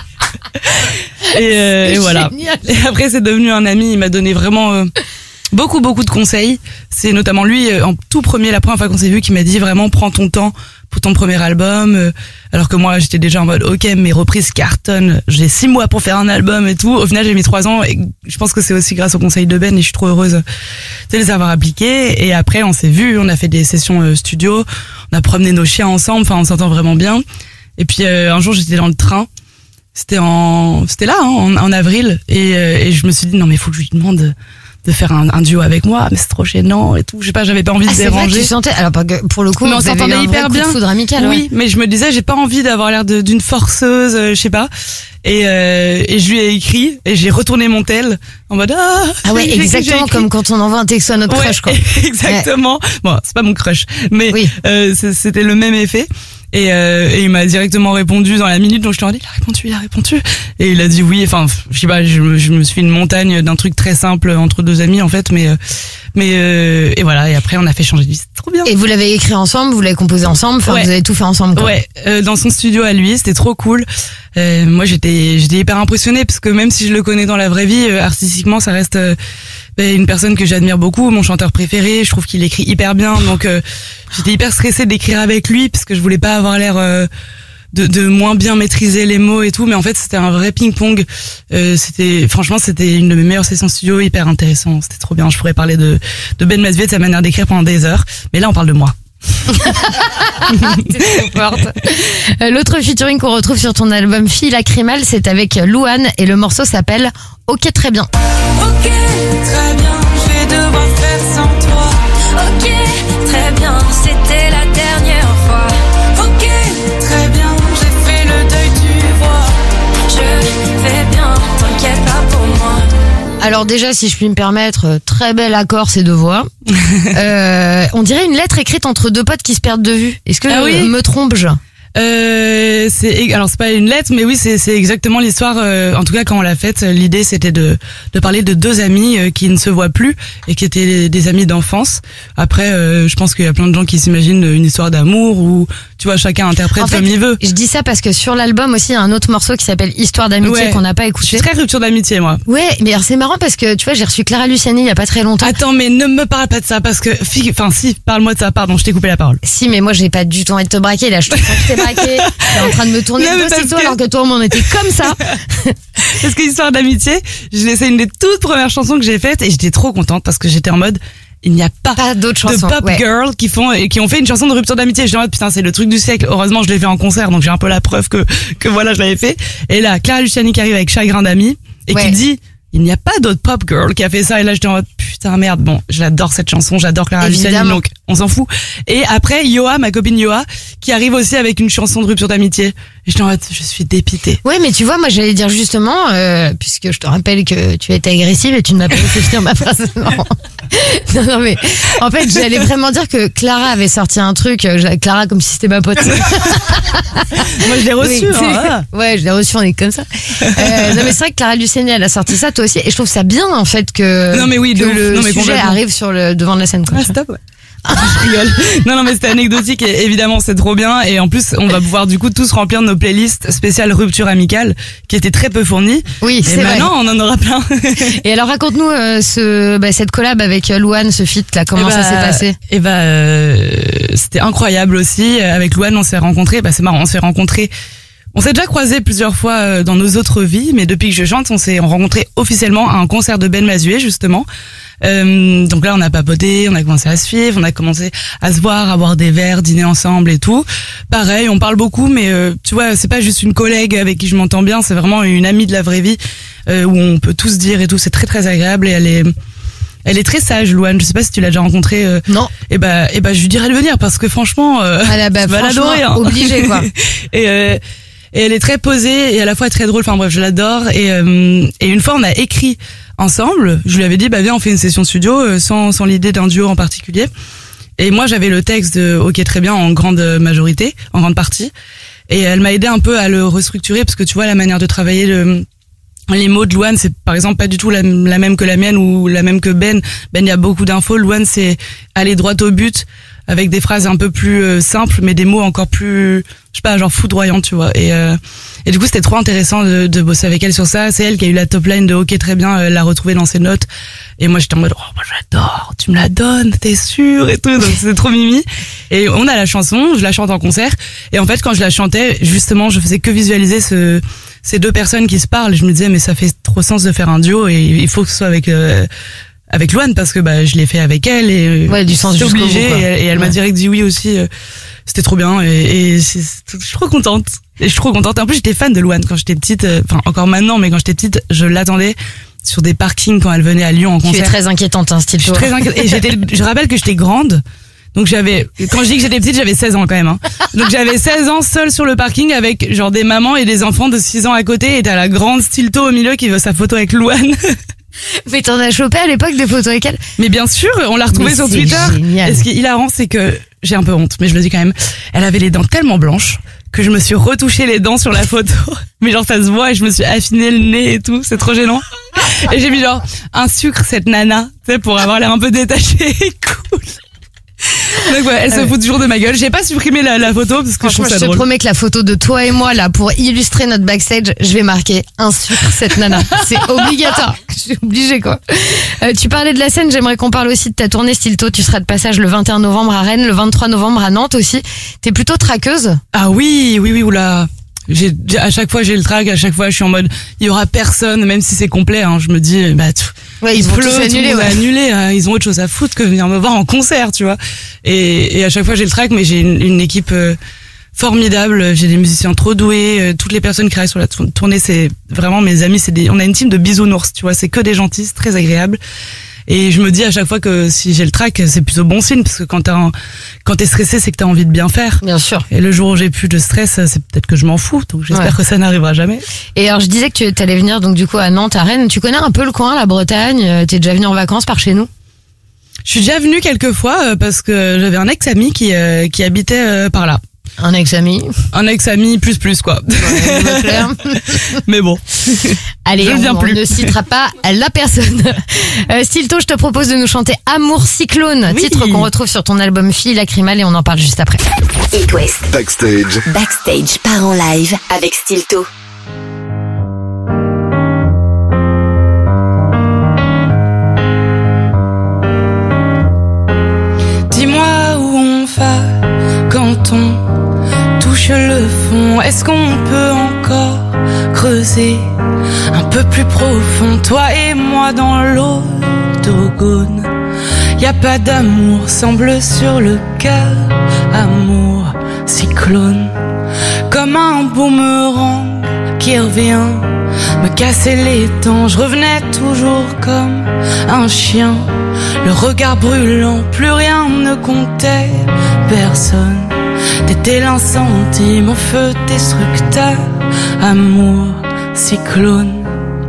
Et voilà. Et après, c'est devenu un ami. Il m'a donné vraiment beaucoup de conseils. C'est notamment lui, en tout premier, la première fois qu'on s'est vu, qui m'a dit vraiment, prends ton temps pour ton premier album. Alors que moi, j'étais déjà en mode, ok, mes reprises cartonnent. J'ai 6 mois pour faire un album et tout. Au final, j'ai mis 3 ans. Et je pense que c'est aussi grâce aux conseils de Ben et je suis trop heureuse de les avoir appliqués. Et après, on s'est vu, on a fait des sessions studio. On a promené nos chiens ensemble. Enfin, on s'entend vraiment bien. Et puis, un jour, j'étais dans le train. C'était là, hein, en avril. Et je me suis dit, non, mais il faut que je lui demande de faire un duo avec moi, mais c'est trop gênant et tout. Je sais pas, j'avais pas envie de déranger. C'est vrai que tu sentais, alors pour le coup, mais on s'entendait hyper bien. Foudre amical, oui, mais je me disais, j'ai pas envie d'avoir l'air d'une forceuse, je sais pas. Et je lui ai écrit et j'ai retourné mon tel en mode ah ouais, exactement comme quand on envoie un texto à notre crush quoi. Exactement. Ouais. Bon, c'est pas mon crush, mais oui. C'était le même effet. Et il m'a directement répondu dans la minute, donc je lui ai dit il a répondu. Et il a dit oui, enfin, je sais pas, je me suis fait une montagne d'un truc très simple entre 2 amis en fait, mais et voilà, et après on a fait changer de vie, c'était trop bien. Et vous l'avez écrit ensemble, vous l'avez composé ensemble, enfin vous avez tout fait ensemble quoi. Ouais, dans son studio à lui, c'était trop cool. Moi j'étais hyper impressionnée parce que même si je le connais dans la vraie vie, artistiquement ça reste une personne que j'admire beaucoup, mon chanteur préféré, je trouve qu'il écrit hyper bien, donc j'étais hyper stressée d'écrire avec lui parce que je voulais pas avoir l'air de moins bien maîtriser les mots et tout, mais en fait c'était un vrai ping-pong. Franchement c'était une de mes meilleures sessions studio, hyper intéressant, c'était trop bien. Je pourrais parler de Ben Mazué, de sa manière d'écrire pendant des heures, mais là on parle de moi. C'est trop forte. L'autre featuring qu'on retrouve sur ton album Fille Lacrymale, c'est avec Louane et le morceau s'appelle Ok très bien. Ok très bien, je vais devoir faire sans toi. Ok très bien, c'était la dernière fois. Ok très bien, j'ai fait le deuil, tu vois. Je vais bien, t'inquiète pas pour moi. Alors déjà, si je puis me permettre, très bel accord ces deux voix. On dirait une lettre écrite entre deux potes qui se perdent de vue. Est-ce que je me trompe-je? Alors c'est pas une lettre, mais oui, c'est exactement l'histoire. En tout cas, quand on l'a faite, l'idée c'était de parler de deux amis qui ne se voient plus et qui étaient des amis d'enfance. Après, je pense qu'il y a plein de gens qui s'imaginent une histoire d'amour ou tu vois, chacun interprète comme il veut. Je dis ça parce que sur l'album aussi, il y a un autre morceau qui s'appelle Histoire d'amitié qu'on n'a pas écouté. Je suis très rupture d'amitié, moi. Ouais, mais alors c'est marrant parce que tu vois, j'ai reçu Clara Luciani il y a pas très longtemps. Attends, mais ne me parle pas de ça parce que si, parle-moi de ça. Pardon, je t'ai coupé la parole. Si, mais moi j'ai pas du tout envie de te braquer là. Je te sens que t'es braqué. T'es en train de me tourner le dos, c'est toi, alors que toi, on était comme ça. Parce que Histoire d'amitié, c'est une des toutes premières chansons que j'ai faites et j'étais trop contente parce que j'étais en mode, il n'y a pas d'autres chansons de pop girl qui ont fait une chanson de rupture d'amitié. J'étais en mode, putain, c'est le truc du siècle. Heureusement, je l'ai fait en concert, donc j'ai un peu la preuve que voilà, je l'avais fait. Et là, Clara Luciani qui arrive avec Chagrin d'amis et qui dit, il n'y a pas d'autre pop girl qui a fait ça. Et là, j'étais en mode, putain, merde. Bon, j'adore cette chanson, j'adore Clara Luciani, donc on s'en fout. Et après, Yoa, ma copine Yoa, qui arrive aussi avec une chanson de rupture d'amitié. Et j'étais en mode, je suis dépitée. Ouais, mais tu vois, moi, j'allais dire justement, puisque je te rappelle que tu étais agressive et tu ne m'as pas laissé finir ma phrase. Non, mais en fait, j'allais vraiment dire que Clara avait sorti un truc, Clara comme si c'était ma pote. Moi, je l'ai reçu. Ouais, je l'ai reçu, on est comme ça. Non, mais c'est vrai que Clara Luciani, elle a sorti ça, toi aussi, et je trouve ça bien, en fait, que, non, mais oui, le sujet arrive sur le devant de la scène. Quoi. Stop, ouais. Je rigole. Non, mais c'était anecdotique et évidemment c'est trop bien et en plus on va pouvoir du coup tous remplir nos playlists spéciales rupture amicale qui étaient très peu fournies. Oui, c'est vrai. Et maintenant on en aura plein. Et alors raconte-nous cette collab avec Louane, ce feat là, comment ça s'est passé? C'était incroyable aussi. Avec Louane on s'est rencontrés, c'est marrant, on s'est déjà croisés plusieurs fois dans nos autres vies, mais depuis que je chante, on s'est rencontrés officiellement à un concert de Ben Mazué, justement. Donc là, on a papoté, on a commencé à se suivre, on a commencé à se voir, à boire des verres, dîner ensemble et tout. Pareil, on parle beaucoup, mais tu vois, c'est pas juste une collègue avec qui je m'entends bien, c'est vraiment une amie de la vraie vie, où on peut tout se dire et tout, c'est très très agréable et elle est très sage, Louane. Je sais pas si tu l'as déjà rencontrée. Non. Et je lui dirais de venir parce que franchement, tu vas l'adorer. Hein. Obligé, quoi. Et elle est très posée et à la fois très drôle. Enfin bref, je l'adore. Et une fois, on a écrit ensemble. Je lui avais dit, viens, on fait une session studio sans l'idée d'un duo en particulier. Et moi, j'avais le texte de OK, très bien, en grande majorité, en grande partie. Et elle m'a aidé un peu à le restructurer parce que tu vois, la manière de travailler les mots de Louane, c'est par exemple pas du tout la même que la mienne ou la même que Ben. Ben, il y a beaucoup d'infos. Louane, c'est aller droit au but avec des phrases un peu plus simples, mais des mots encore plus, je sais pas, genre foudroyants, tu vois. Et du coup, c'était trop intéressant de bosser avec elle sur ça. C'est elle qui a eu la top line de OK, très bien, la retrouver dans ses notes. Et moi, j'étais en mode, moi j'adore, tu me la donnes, t'es sûr et tout. Donc c'était trop mimi. Et on a la chanson, je la chante en concert. Et en fait, quand je la chantais, justement, je faisais que visualiser ces deux personnes qui se parlent. Et je me disais, mais ça fait trop sens de faire un duo et il faut que ce soit avec Louane parce que je l'ai fait avec elle et du sens obligé et elle m'a direct dit oui aussi. C'était trop bien et je suis trop contente. Et je suis trop contente. En plus, j'étais fan de Louane quand j'étais petite. Enfin, encore maintenant, mais quand j'étais petite, je l'attendais sur des parkings quand elle venait à Lyon en concert. Tu es très inquiétante, hein, style. Je suis très inquiétante. Et je rappelle que j'étais grande. Donc quand je dis que j'étais petite, j'avais 16 ans quand même. Hein. Donc j'avais 16 ans seule sur le parking avec genre des mamans et des enfants de 6 ans à côté et t'as la grande Stilto au milieu qui veut sa photo avec Louane. Mais t'en as chopé à l'époque des photos avec elle? Mais bien sûr, on l'a retrouvée sur Twitter. Génial. Et ce qui est hilarant, c'est que j'ai un peu honte, mais je le dis quand même. Elle avait les dents tellement blanches que je me suis retouché les dents sur la photo. Mais genre ça se voit et je me suis affiné le nez et tout, c'est trop gênant. Et j'ai mis genre un sucre cette nana, tu sais, pour avoir l'air un peu détachée et cool. Donc elle se fout toujours de ma gueule. J'ai pas supprimé la photo parce que je trouve ça drôle. Je te promets que la photo de toi et moi là pour illustrer notre backstage, je vais marquer un sucre cette nana. C'est obligatoire. Je suis obligée quoi. Tu parlais de la scène, j'aimerais qu'on parle aussi de ta tournée Stilto. Tu seras de passage le 21 novembre à Rennes, le 23 novembre à Nantes aussi. T'es plutôt traqueuse? Ah oui, oula. À chaque fois j'ai le trac, à chaque fois je suis en mode il y aura personne même si c'est complet hein, je me dis ils vont tous annuler, annuler hein, ils ont autre chose à foutre que venir me voir en concert tu vois et à chaque fois j'ai le trac mais j'ai une équipe formidable, j'ai des musiciens trop doués, toutes les personnes qui travaillent sur la tournée c'est vraiment mes amis, on a une team de bisounours tu vois, c'est que des gentils, c'est très agréable Et je me dis à chaque fois que si j'ai le trac, c'est plutôt bon signe, parce que quand t'es stressé, c'est que t'as envie de bien faire. Bien sûr. Et le jour où j'ai plus de stress, c'est peut-être que je m'en fous, donc j'espère que ça n'arrivera jamais. Et alors je disais que tu allais venir donc du coup à Nantes, à Rennes. Tu connais un peu le coin, la Bretagne? T'es déjà venu en vacances par chez nous? Je suis déjà venue quelques fois parce que j'avais un ex-ami qui habitait par là. Un ex-ami plus quoi. Ouais, clair. Mais bon. Allez, on ne citera pas la personne. Stilto, je te propose de nous chanter Amour Cyclone, titre qu'on retrouve sur ton album Filles Lacrymales, et on en parle juste après. It West. Backstage. Backstage part en live avec Stilto. Dis-moi où on va quand on touche le fond. Est-ce qu'on peut encore creuser un peu plus profond, toi et moi dans l'autogone? Y a pas d'amour, semble sur le cœur. Amour cyclone, comme un boomerang qui revient me casser les dents. Je revenais toujours comme un chien, le regard brûlant, plus rien ne comptait, personne. T'étais l'incendie, mon feu destructeur. Amour cyclone.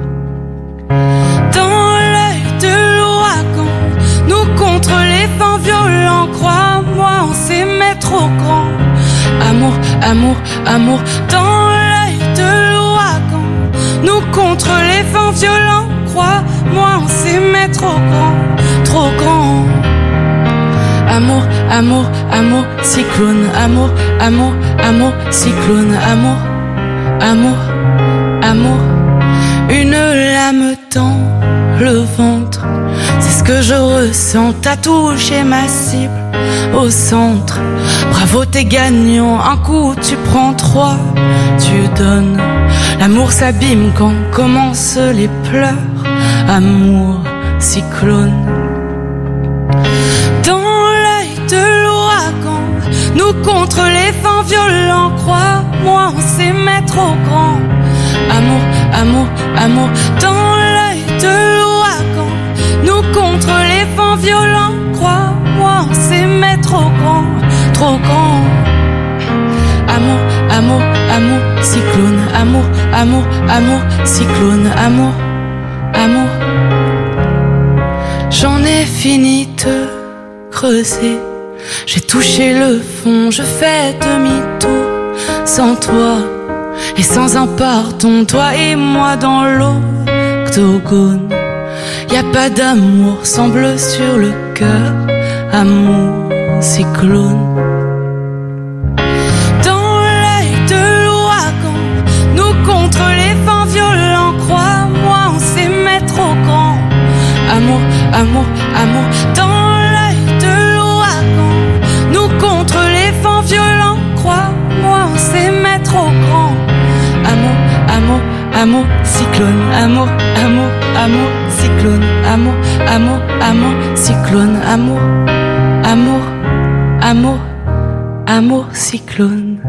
Dans l'œil de l'ouragan, nous contre les vents violents. Crois-moi, on s'aimait trop grand. Amour, amour, amour. Dans l'œil de l'ouragan, nous contre les vents violents. Crois-moi, on s'aimait trop grand, trop grand. Amour, amour, amour, cyclone. Amour, amour, amour, cyclone. Amour, amour, amour. Une lame dans le ventre, c'est ce que je ressens. T'as touché ma cible au centre. Bravo, t'es gagnant. Un coup, tu prends 3, tu donnes. L'amour s'abîme quand commencent les pleurs. Amour cyclone. Nous contre les vents violents, crois-moi, on s'aimait trop grand. Amour, amour, amour, dans l'œil de l'ouragan. Nous contre les vents violents, crois-moi, on s'aimait trop grand, trop grand. Amour, amour, amour, cyclone. Amour, amour, amour, cyclone. Amour, amour. J'en ai fini de creuser. J'ai touché le fond, je fais demi-tour sans toi et sans un pardon, toi et moi dans l'octogone. Y a pas d'amour, semble sur le cœur. Amour cyclone. Dans l'œil de l'ouragan, nous contre les vents violents. Crois-moi, on s'aimait trop grand. Amour, amour, amour. Dans contre les vents violents, crois-moi, on s'aimait trop grand. Amour, amour, amour, cyclone. Amour, amour, amour, cyclone. Amour, amour, amour, cyclone. Amour, amour, amour, amour, cyclone.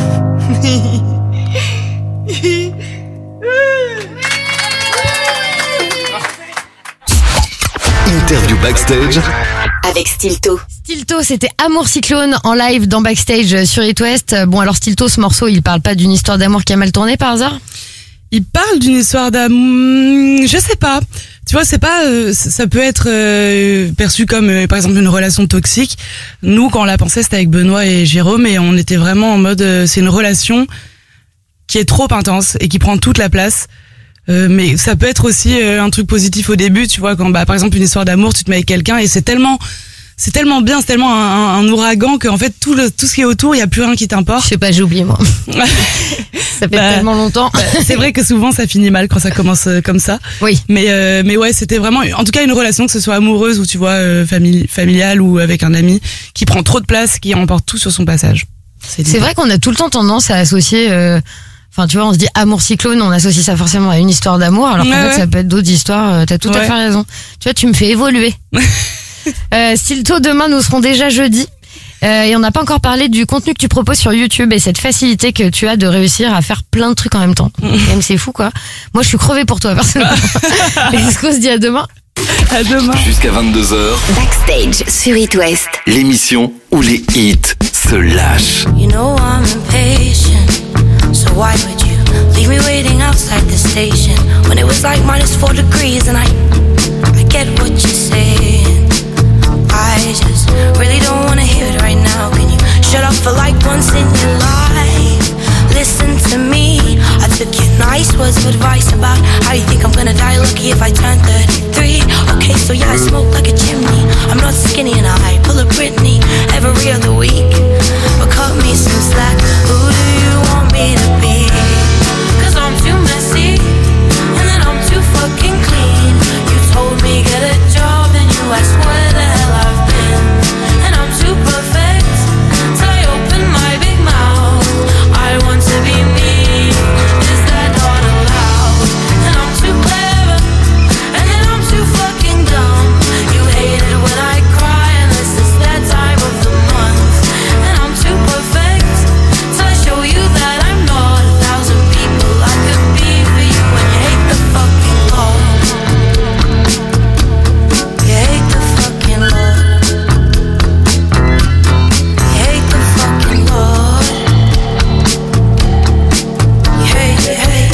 Interview backstage avec Stilto. Stilto, c'était Amour Cyclone en live dans Backstage sur It West. Bon, alors Stilto, ce morceau, il parle pas d'une histoire d'amour qui a mal tourné par hasard? Il parle d'une histoire d'amour, je sais pas. Tu vois, c'est pas, ça peut être perçu comme, par exemple, une relation toxique. Nous, quand on l'a pensé, c'était avec Benoît et Jérôme, et on était vraiment en mode, c'est une relation qui est trop intense et qui prend toute la place. Mais ça peut être aussi un truc positif au début, tu vois, quand par exemple une histoire d'amour, tu te mets avec quelqu'un et c'est tellement bien, c'est tellement un ouragan qu'en fait tout ce qui est autour, il y a plus rien qui t'importe. Je sais pas, j'ai oublié moi. Ça fait tellement longtemps. C'est vrai que souvent ça finit mal quand ça commence comme ça. Oui. Mais ouais, c'était vraiment, en tout cas, une relation, que ce soit amoureuse ou tu vois familiale ou avec un ami, qui prend trop de place, qui emporte tout sur son passage. C'est vrai qu'on a tout le temps tendance à associer. Enfin, tu vois, on se dit amour cyclone, on associe ça forcément à une histoire d'amour, alors qu'en fait, ça peut être d'autres histoires. T'as tout à fait raison. Tu vois, tu me fais évoluer. Stilto, demain, nous serons déjà jeudi. Et on n'a pas encore parlé du contenu que tu proposes sur YouTube et cette facilité que tu as de réussir à faire plein de trucs en même temps. Même c'est fou, quoi. Moi, je suis crevée pour toi, personnellement. Est-ce qu'on se dit à demain? À demain. Jusqu'à 22h, Backstage sur It West. l'émission où les hits se lâchent. You know I'm impatient, so why would you leave me waiting outside the station when it was like -4 degrees and I get what you're saying. I just really don't wanna hear it right now. Can you shut up for like once in your life? Listen to me. I took your nice words of advice about how you think I'm gonna die lucky if I turn 33. Okay, so yeah, I smoke like a chimney. I'm not skinny and I pull a Britney every other week. But cut me some slack. Who do you want me to be? 'Cause I'm too messy and then I'm too fucking clean. You told me get a job and you asked where the hell I've been. And I'm too perfect till I open my big mouth. I want to be me. Is that not allowed? And I'm too clever and then I'm too fucking dumb. You hate it when I cry and this is that time of the month. And I'm too perfect till I show you that I'm not 1,000 people I could be for you. And you hate the fucking Lord. You hate the fucking Lord. You hate the fucking Lord. You hate, you hate.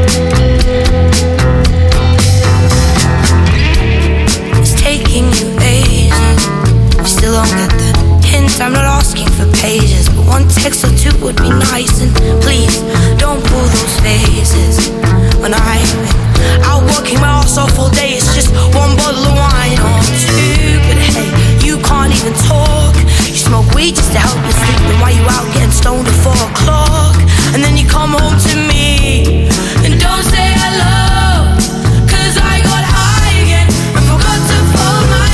It's taking you ages. You still don't get the hint. I'm not asking for pages, but one text or two would be nice. And please don't pull those faces. When I've been out working my ass off all day, it's just one bottle of wine or two. But hey, you can't even talk. You smoke weed just to help you sleep. Then why you out getting stoned at 4 o'clock? And then you come home to me and don't say hello. 'Cause I got high again and forgot to fold my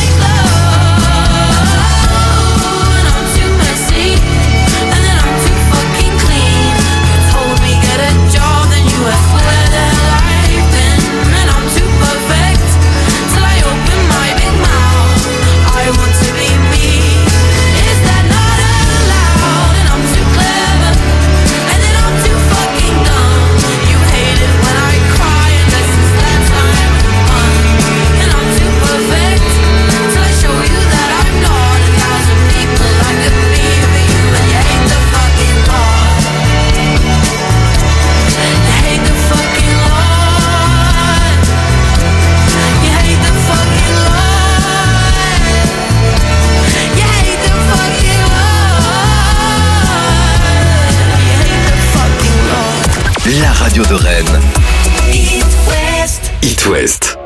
clothes. And I'm too messy and then I'm too fucking clean. You told me get a job, then you asked where the hell I've been. And I'm too perfect till I open my big mouth. I want to be me. Is that not allowed? And I'm too clever and then I'm too fucking dumb. You hate it when I cry and this is that time of the month. And I'm too perfect till I show you that I'm not 1,000 people I could be for you. And you hate the fucking Lord. You hate the fucking Lord. You hate the fucking Lord. You hate the fucking Lord. You hate the fucking Lord. La radio de Rennes. East West. It West.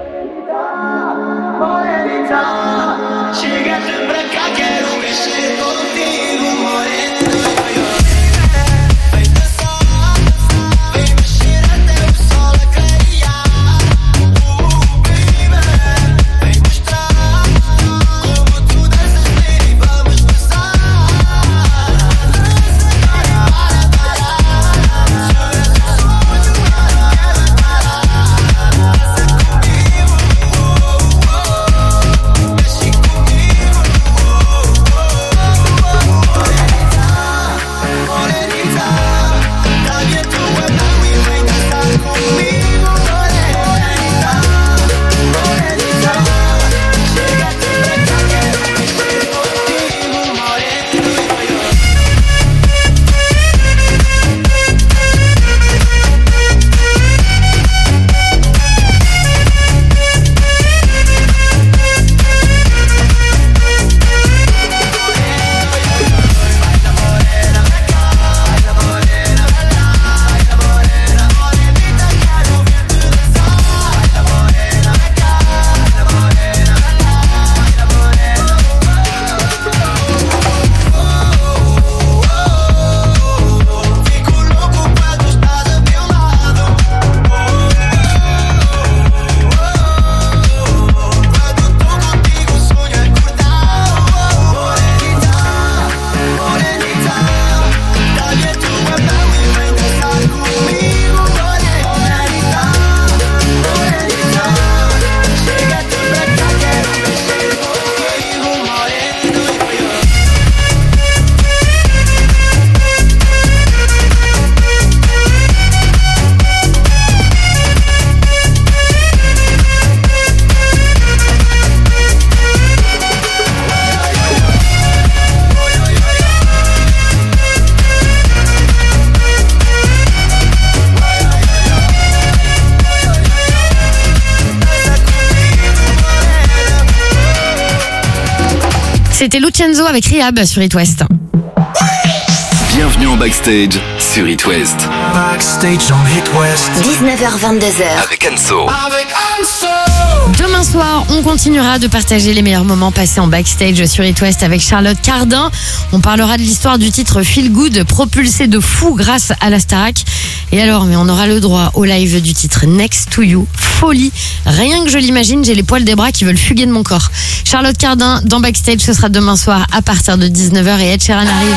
C'était Lucenzo avec Rihab sur It West. Bienvenue en Backstage sur It West. Backstage on It West. 19h-22h. Avec Anso. Demain soir, on continuera de partager les meilleurs moments passés en backstage sur It West avec Charlotte Cardin. On parlera de l'histoire du titre Feel Good, propulsé de fou grâce à la Starac. Et alors, mais on aura le droit au live du titre Next to You. Folie. Rien que je l'imagine, j'ai les poils des bras qui veulent fuguer de mon corps. Charlotte Cardin dans Backstage, ce sera demain soir à partir de 19h et Ed Sheeran arrive.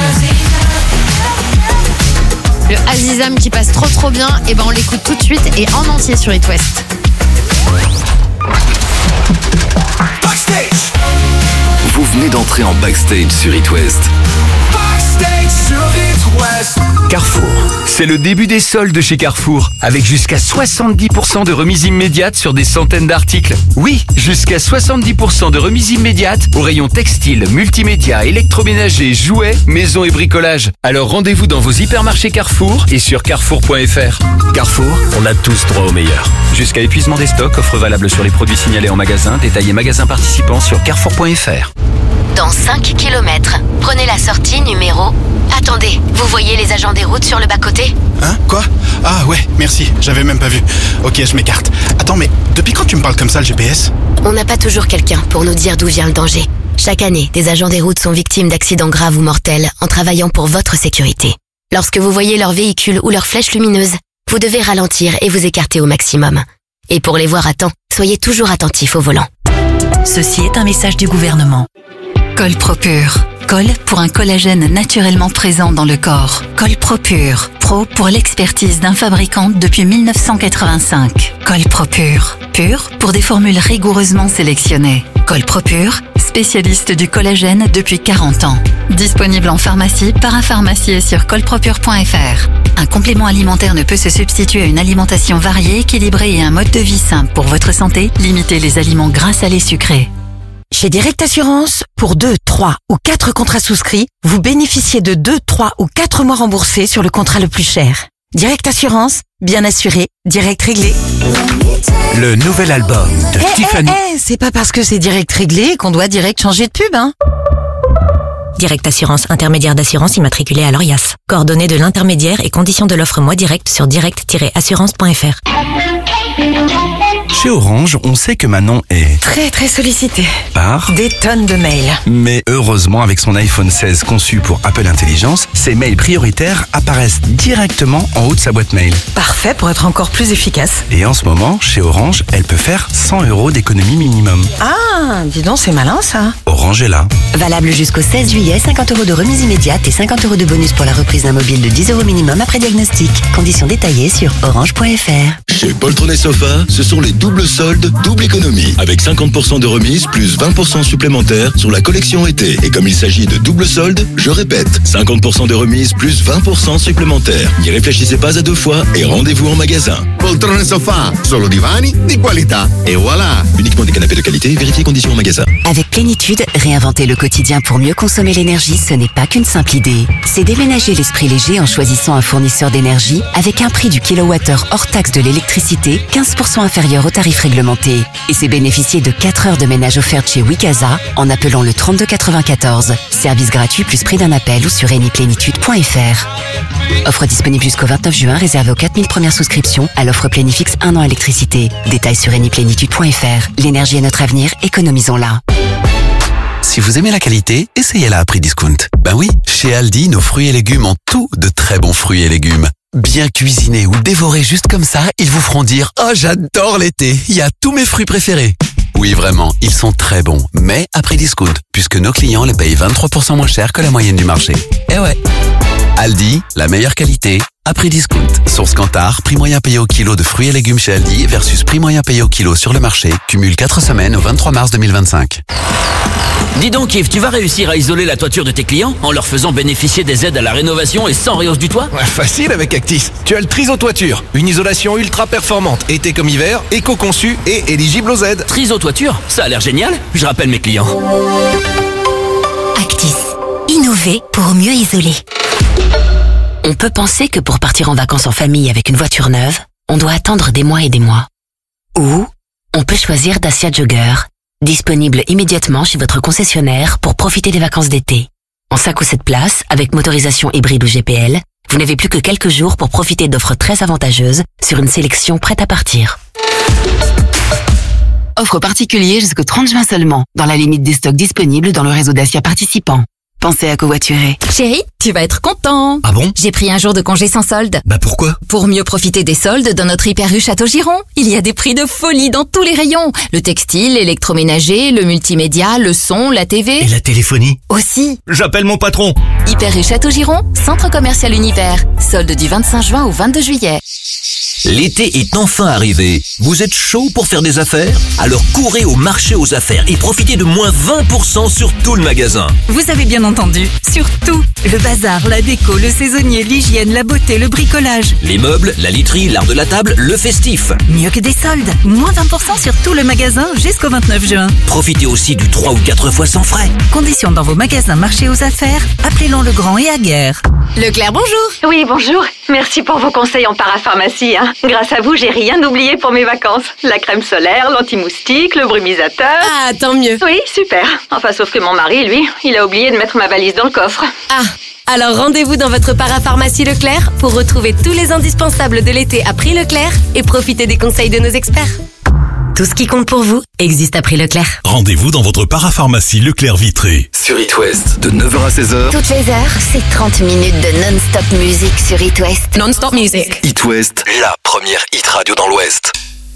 Le Azizam qui passe trop bien, et ben on l'écoute tout de suite et en entier sur It West. Vous venez d'entrer en Backstage sur It West. Carrefour. C'est le début des soldes chez Carrefour, avec jusqu'à 70% de remise immédiate sur des centaines d'articles. Oui, jusqu'à 70% de remise immédiate au rayon textile, multimédia, électroménager, jouets, maison et bricolage. Alors rendez-vous dans vos hypermarchés Carrefour et sur carrefour.fr. Carrefour, on a tous droit au meilleur. Jusqu'à épuisement des stocks, offre valable sur les produits signalés en magasin, détaillés magasin participant sur carrefour.fr. Dans 5 km, prenez la sortie numéro... Attendez, vous voyez les agents des routes sur le bas-côté ? Hein ? Quoi ? Ah ouais, merci, j'avais même pas vu. Ok, je m'écarte. Attends, mais depuis quand tu me parles comme ça, le GPS ? On n'a pas toujours quelqu'un pour nous dire d'où vient le danger. Chaque année, des agents des routes sont victimes d'accidents graves ou mortels en travaillant pour votre sécurité. Lorsque vous voyez leur véhicule ou leur flèche lumineuse, vous devez ralentir et vous écarter au maximum. Et pour les voir à temps, soyez toujours attentifs au volant. Ceci est un message du gouvernement. Col Propure. Col pour un collagène naturellement présent dans le corps. Col Propure. Pro pour l'expertise d'un fabricant depuis 1985. Col Propure. Pur pour des formules rigoureusement sélectionnées. Col Propure, spécialiste du collagène depuis 40 ans. Disponible en pharmacie, parapharmacie et sur colpropure.fr. Un complément alimentaire ne peut se substituer à une alimentation variée, équilibrée et un mode de vie simple. Pour votre santé, limitez les aliments gras, salés, sucrés. Chez Direct Assurance, pour 2, 3 ou 4 contrats souscrits, vous bénéficiez de 2, 3 ou 4 mois remboursés sur le contrat le plus cher. Direct Assurance, bien assuré, direct réglé. Le nouvel album de Tiffany. C'est pas parce que c'est direct réglé qu'on doit direct changer de pub, hein. Direct Assurance, intermédiaire d'assurance immatriculé à l'ORIAS. Coordonnées de l'intermédiaire et conditions de l'offre Moi Direct sur direct-assurance.fr. Chez Orange, on sait que Manon est Très sollicité. par Des tonnes de mails. Mais heureusement, avec son iPhone 16 conçu pour Apple Intelligence, ses mails prioritaires apparaissent directement en haut de sa boîte mail. Parfait pour être encore plus efficace. Et en ce moment, chez Orange, elle peut faire 100 € d'économie minimum. Ah, dis donc, c'est malin ça. Orange est là. Valable jusqu'au 16 juillet, 50 € de remise immédiate et 50 € de bonus pour la reprise d'un mobile de 10 € minimum après diagnostic. Conditions détaillées sur orange.fr. Chez Poltron Sofa, ce sont les doubles soldes, double économie. Avec 50% de remise plus 20% supplémentaires sur la collection été. Et comme il s'agit de double soldes, je répète, 50% de remise plus 20% supplémentaires. N'y réfléchissez pas à deux fois et rendez-vous en magasin. Poltrone Sofa, solo divani di qualità. Et voilà. Uniquement des canapés de qualité, vérifiez conditions en magasin. Avec Plénitude, réinventer le quotidien pour mieux consommer l'énergie, ce n'est pas qu'une simple idée. C'est déménager l'esprit léger en choisissant un fournisseur d'énergie avec un prix du kilowattheure hors taxe de l'électricité 15% inférieur au tarif réglementé. Et c'est bénéficier de 4 heures de ménage offertes chez Wikaza en appelant le 3294. Service gratuit plus prix d'un appel ou sur eniplénitude.fr. Offre disponible jusqu'au 29 juin, réservée aux 4000 premières souscriptions à l'offre Plénifix 1 an électricité. Détails sur eniplénitude.fr. L'énergie est notre avenir, économisons-la. Si vous aimez la qualité, essayez-la à prix discount. Ben oui, chez Aldi, nos fruits et légumes ont tout de très bons fruits et légumes. Bien cuisinés ou dévorés juste comme ça, ils vous feront dire « Oh, j'adore l'été, il y a tous mes fruits préférés !» Oui, vraiment, ils sont très bons, mais à prix discount, puisque nos clients les payent 23% moins cher que la moyenne du marché. Eh ouais. Aldi, la meilleure qualité, à prix discount. Source Kantar, prix moyen payé au kilo de fruits et légumes chez Aldi versus prix moyen payé au kilo sur le marché, cumule 4 semaines au 23 mars 2025. Dis donc Yves, tu vas réussir à isoler la toiture de tes clients en leur faisant bénéficier des aides à la rénovation et sans réhausse du toit ? Ouais, facile avec Actis. Tu as le Triso Toiture, une isolation ultra performante, été comme hiver, éco-conçue et éligible aux aides. Triso Toiture, ça a l'air génial. Je rappelle mes clients. Actis. Innover pour mieux isoler. On peut penser que pour partir en vacances en famille avec une voiture neuve, on doit attendre des mois et des mois. Ou on peut choisir Dacia Jogger, Disponible immédiatement chez votre concessionnaire pour profiter des vacances d'été. En 5 ou 7 places, avec motorisation hybride ou GPL, vous n'avez plus que quelques jours pour profiter d'offres très avantageuses sur une sélection prête à partir. Offre particulière jusqu'au 30 juin seulement, dans la limite des stocks disponibles dans le réseau Dacia participant. Pensez à covoiturer. Chérie, tu vas être content. Ah bon? J'ai pris un jour de congé sans solde. Bah pourquoi? Pour mieux profiter des soldes dans notre Hyper U Château-Giron. Il y a des prix de folie dans tous les rayons. Le textile, l'électroménager, le multimédia, le son, la TV. Et la téléphonie? Aussi. J'appelle mon patron. Hyper U Château-Giron, centre commercial Univers. Solde du 25 juin au 22 juillet. L'été est enfin arrivé. Vous êtes chaud pour faire des affaires? Alors courez au marché aux affaires et profitez de moins 20% sur tout le magasin. Vous avez bien entendu, sur tout. Le bazar, la déco, le saisonnier, l'hygiène, la beauté, le bricolage. Les meubles, la literie, l'art de la table, le festif. Mieux que des soldes. Moins 20% sur tout le magasin jusqu'au 29 juin. Profitez aussi du 3 ou 4 fois sans frais. Conditions dans vos magasins marché aux affaires. Appelez-les le Grand et Aguerre. Leclerc, bonjour. Oui, bonjour. Merci pour vos conseils en parapharmacie. Grâce à vous, j'ai rien oublié pour mes vacances. La crème solaire, l'anti-moustique, le brumisateur. Ah, tant mieux. Oui, super. Enfin, sauf que mon mari, lui, il a oublié de mettre ma valise dans le coffre. Ah, alors rendez-vous dans votre parapharmacie Leclerc pour retrouver tous les indispensables de l'été à prix Leclerc et profiter des conseils de nos experts. Tout ce qui compte pour vous existe à prix Leclerc. Rendez-vous dans votre parapharmacie Leclerc Vitré. Sur It West, de 9h à 16h. Toutes les heures, c'est 30 minutes de non-stop musique sur It West. Non-stop music. It West, la première hit radio dans l'Ouest.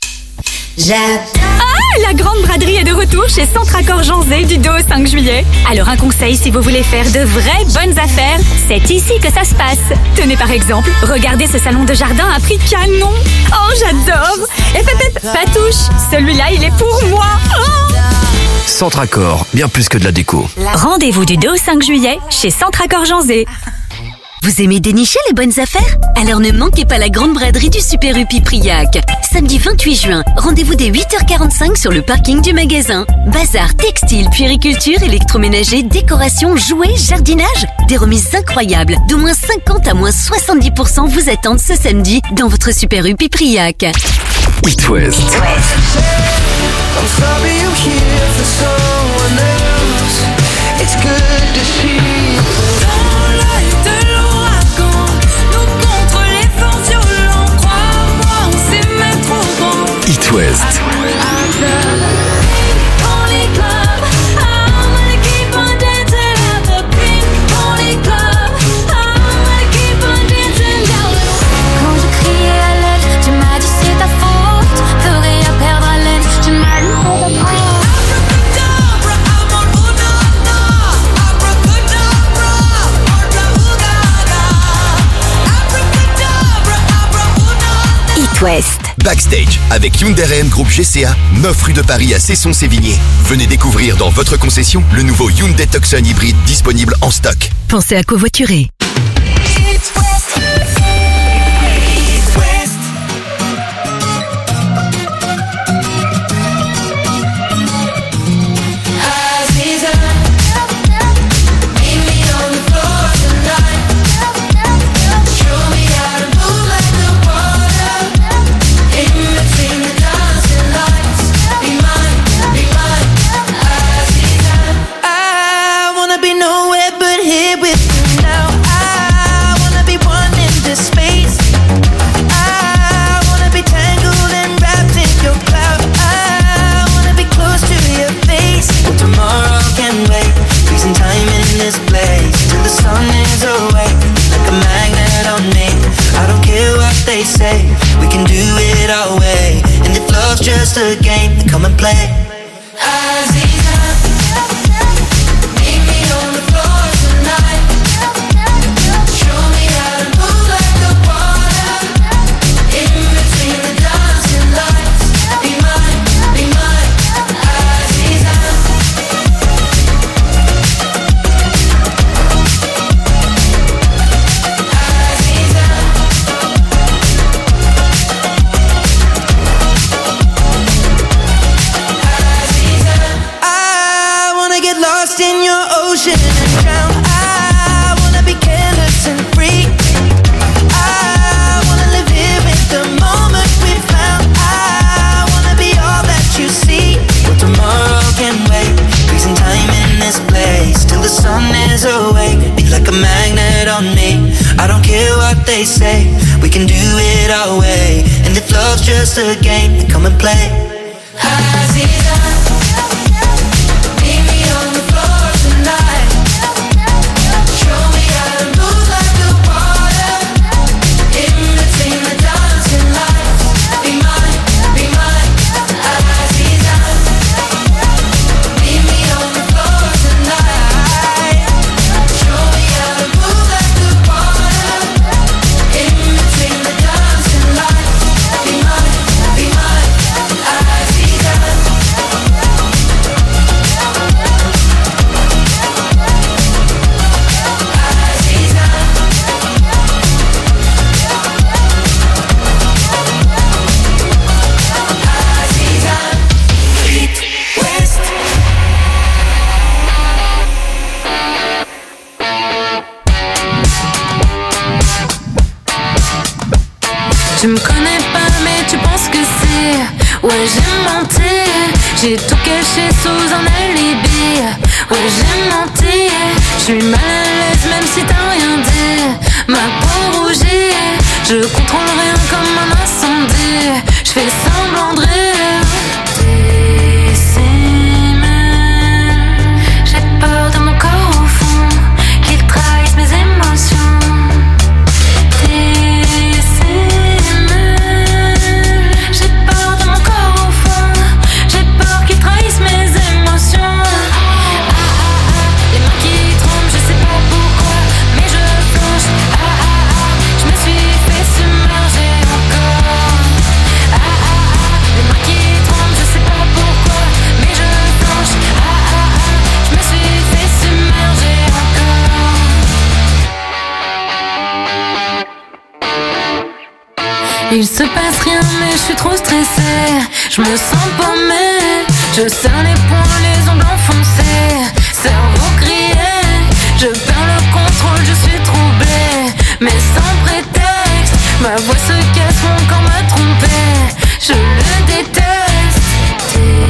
Ah, la grande braderie est de retour chez Centracor Janzé du 2 au 5 juillet. Alors un conseil si vous voulez faire de vraies bonnes affaires, c'est ici que ça se passe. Tenez par exemple, regardez ce salon de jardin à prix canon. Oh, j'adore. Et Patouche, celui-là il est pour moi. Oh. Centracor, bien plus que de la déco. Rendez-vous du 2 au 5 juillet chez Centracor Janzé. Vous aimez dénicher les bonnes affaires? Alors ne manquez pas la grande braderie du Super U Pipriac. Samedi 28 juin, rendez-vous dès 8h45 sur le parking du magasin. Bazar, textile, puériculture, électroménager, décoration, jouets, jardinage. Des remises incroyables, d'au moins 50 à moins 70% vous attendent ce samedi dans votre Super U Pipriac. It West. It West. West. Backstage avec Hyundai RM Groupe GCA, 9 rue de Paris à Cesson-Sévigné. Venez découvrir dans votre concession le nouveau Hyundai Tucson hybride disponible en stock. Pensez à covoiturer. Just a game, come and play. it our way. And if love's just a game, then come and play. Meet me on the floor tonight. Show me how to move like the water. In between the dancing lights. Be mine, be mine. Aziza. Meet me on the floor tonight. Show me how to move like the water. In between the dancing lights. Be mine, be mine. Aziza. Tu me connais pas mais tu penses que c'est. Ouais j'ai menti. J'ai tout caché sous un alibi. Ouais j'ai menti. J'suis mal à l'aise même si t'as rien dit. Ma peau rougit. Je contrôle rien comme un incendie. J'fais semblant de rire. J'ai peur de mon corps au fond, qu'il trahisse mes émotions. J'ai peur de mon corps au fond, j'ai peur qu'il trahisse mes émotions. Les mains qui tremblent, je sais pas pourquoi, mais je plonge. Je me suis fait submerger encore. Les mains qui tremblent, je sais pas pourquoi, mais je plonge. Je me suis fait submerger encore. Il se passe rien mais je suis trop stressée. Je me sens paumée. Je serre les poings, les ongles enfoncés. Cerveau grillé. Je perds le contrôle, je suis troublée. Mais sans prétexte. Ma voix se casse, mon corps m'a trompée. Je le déteste.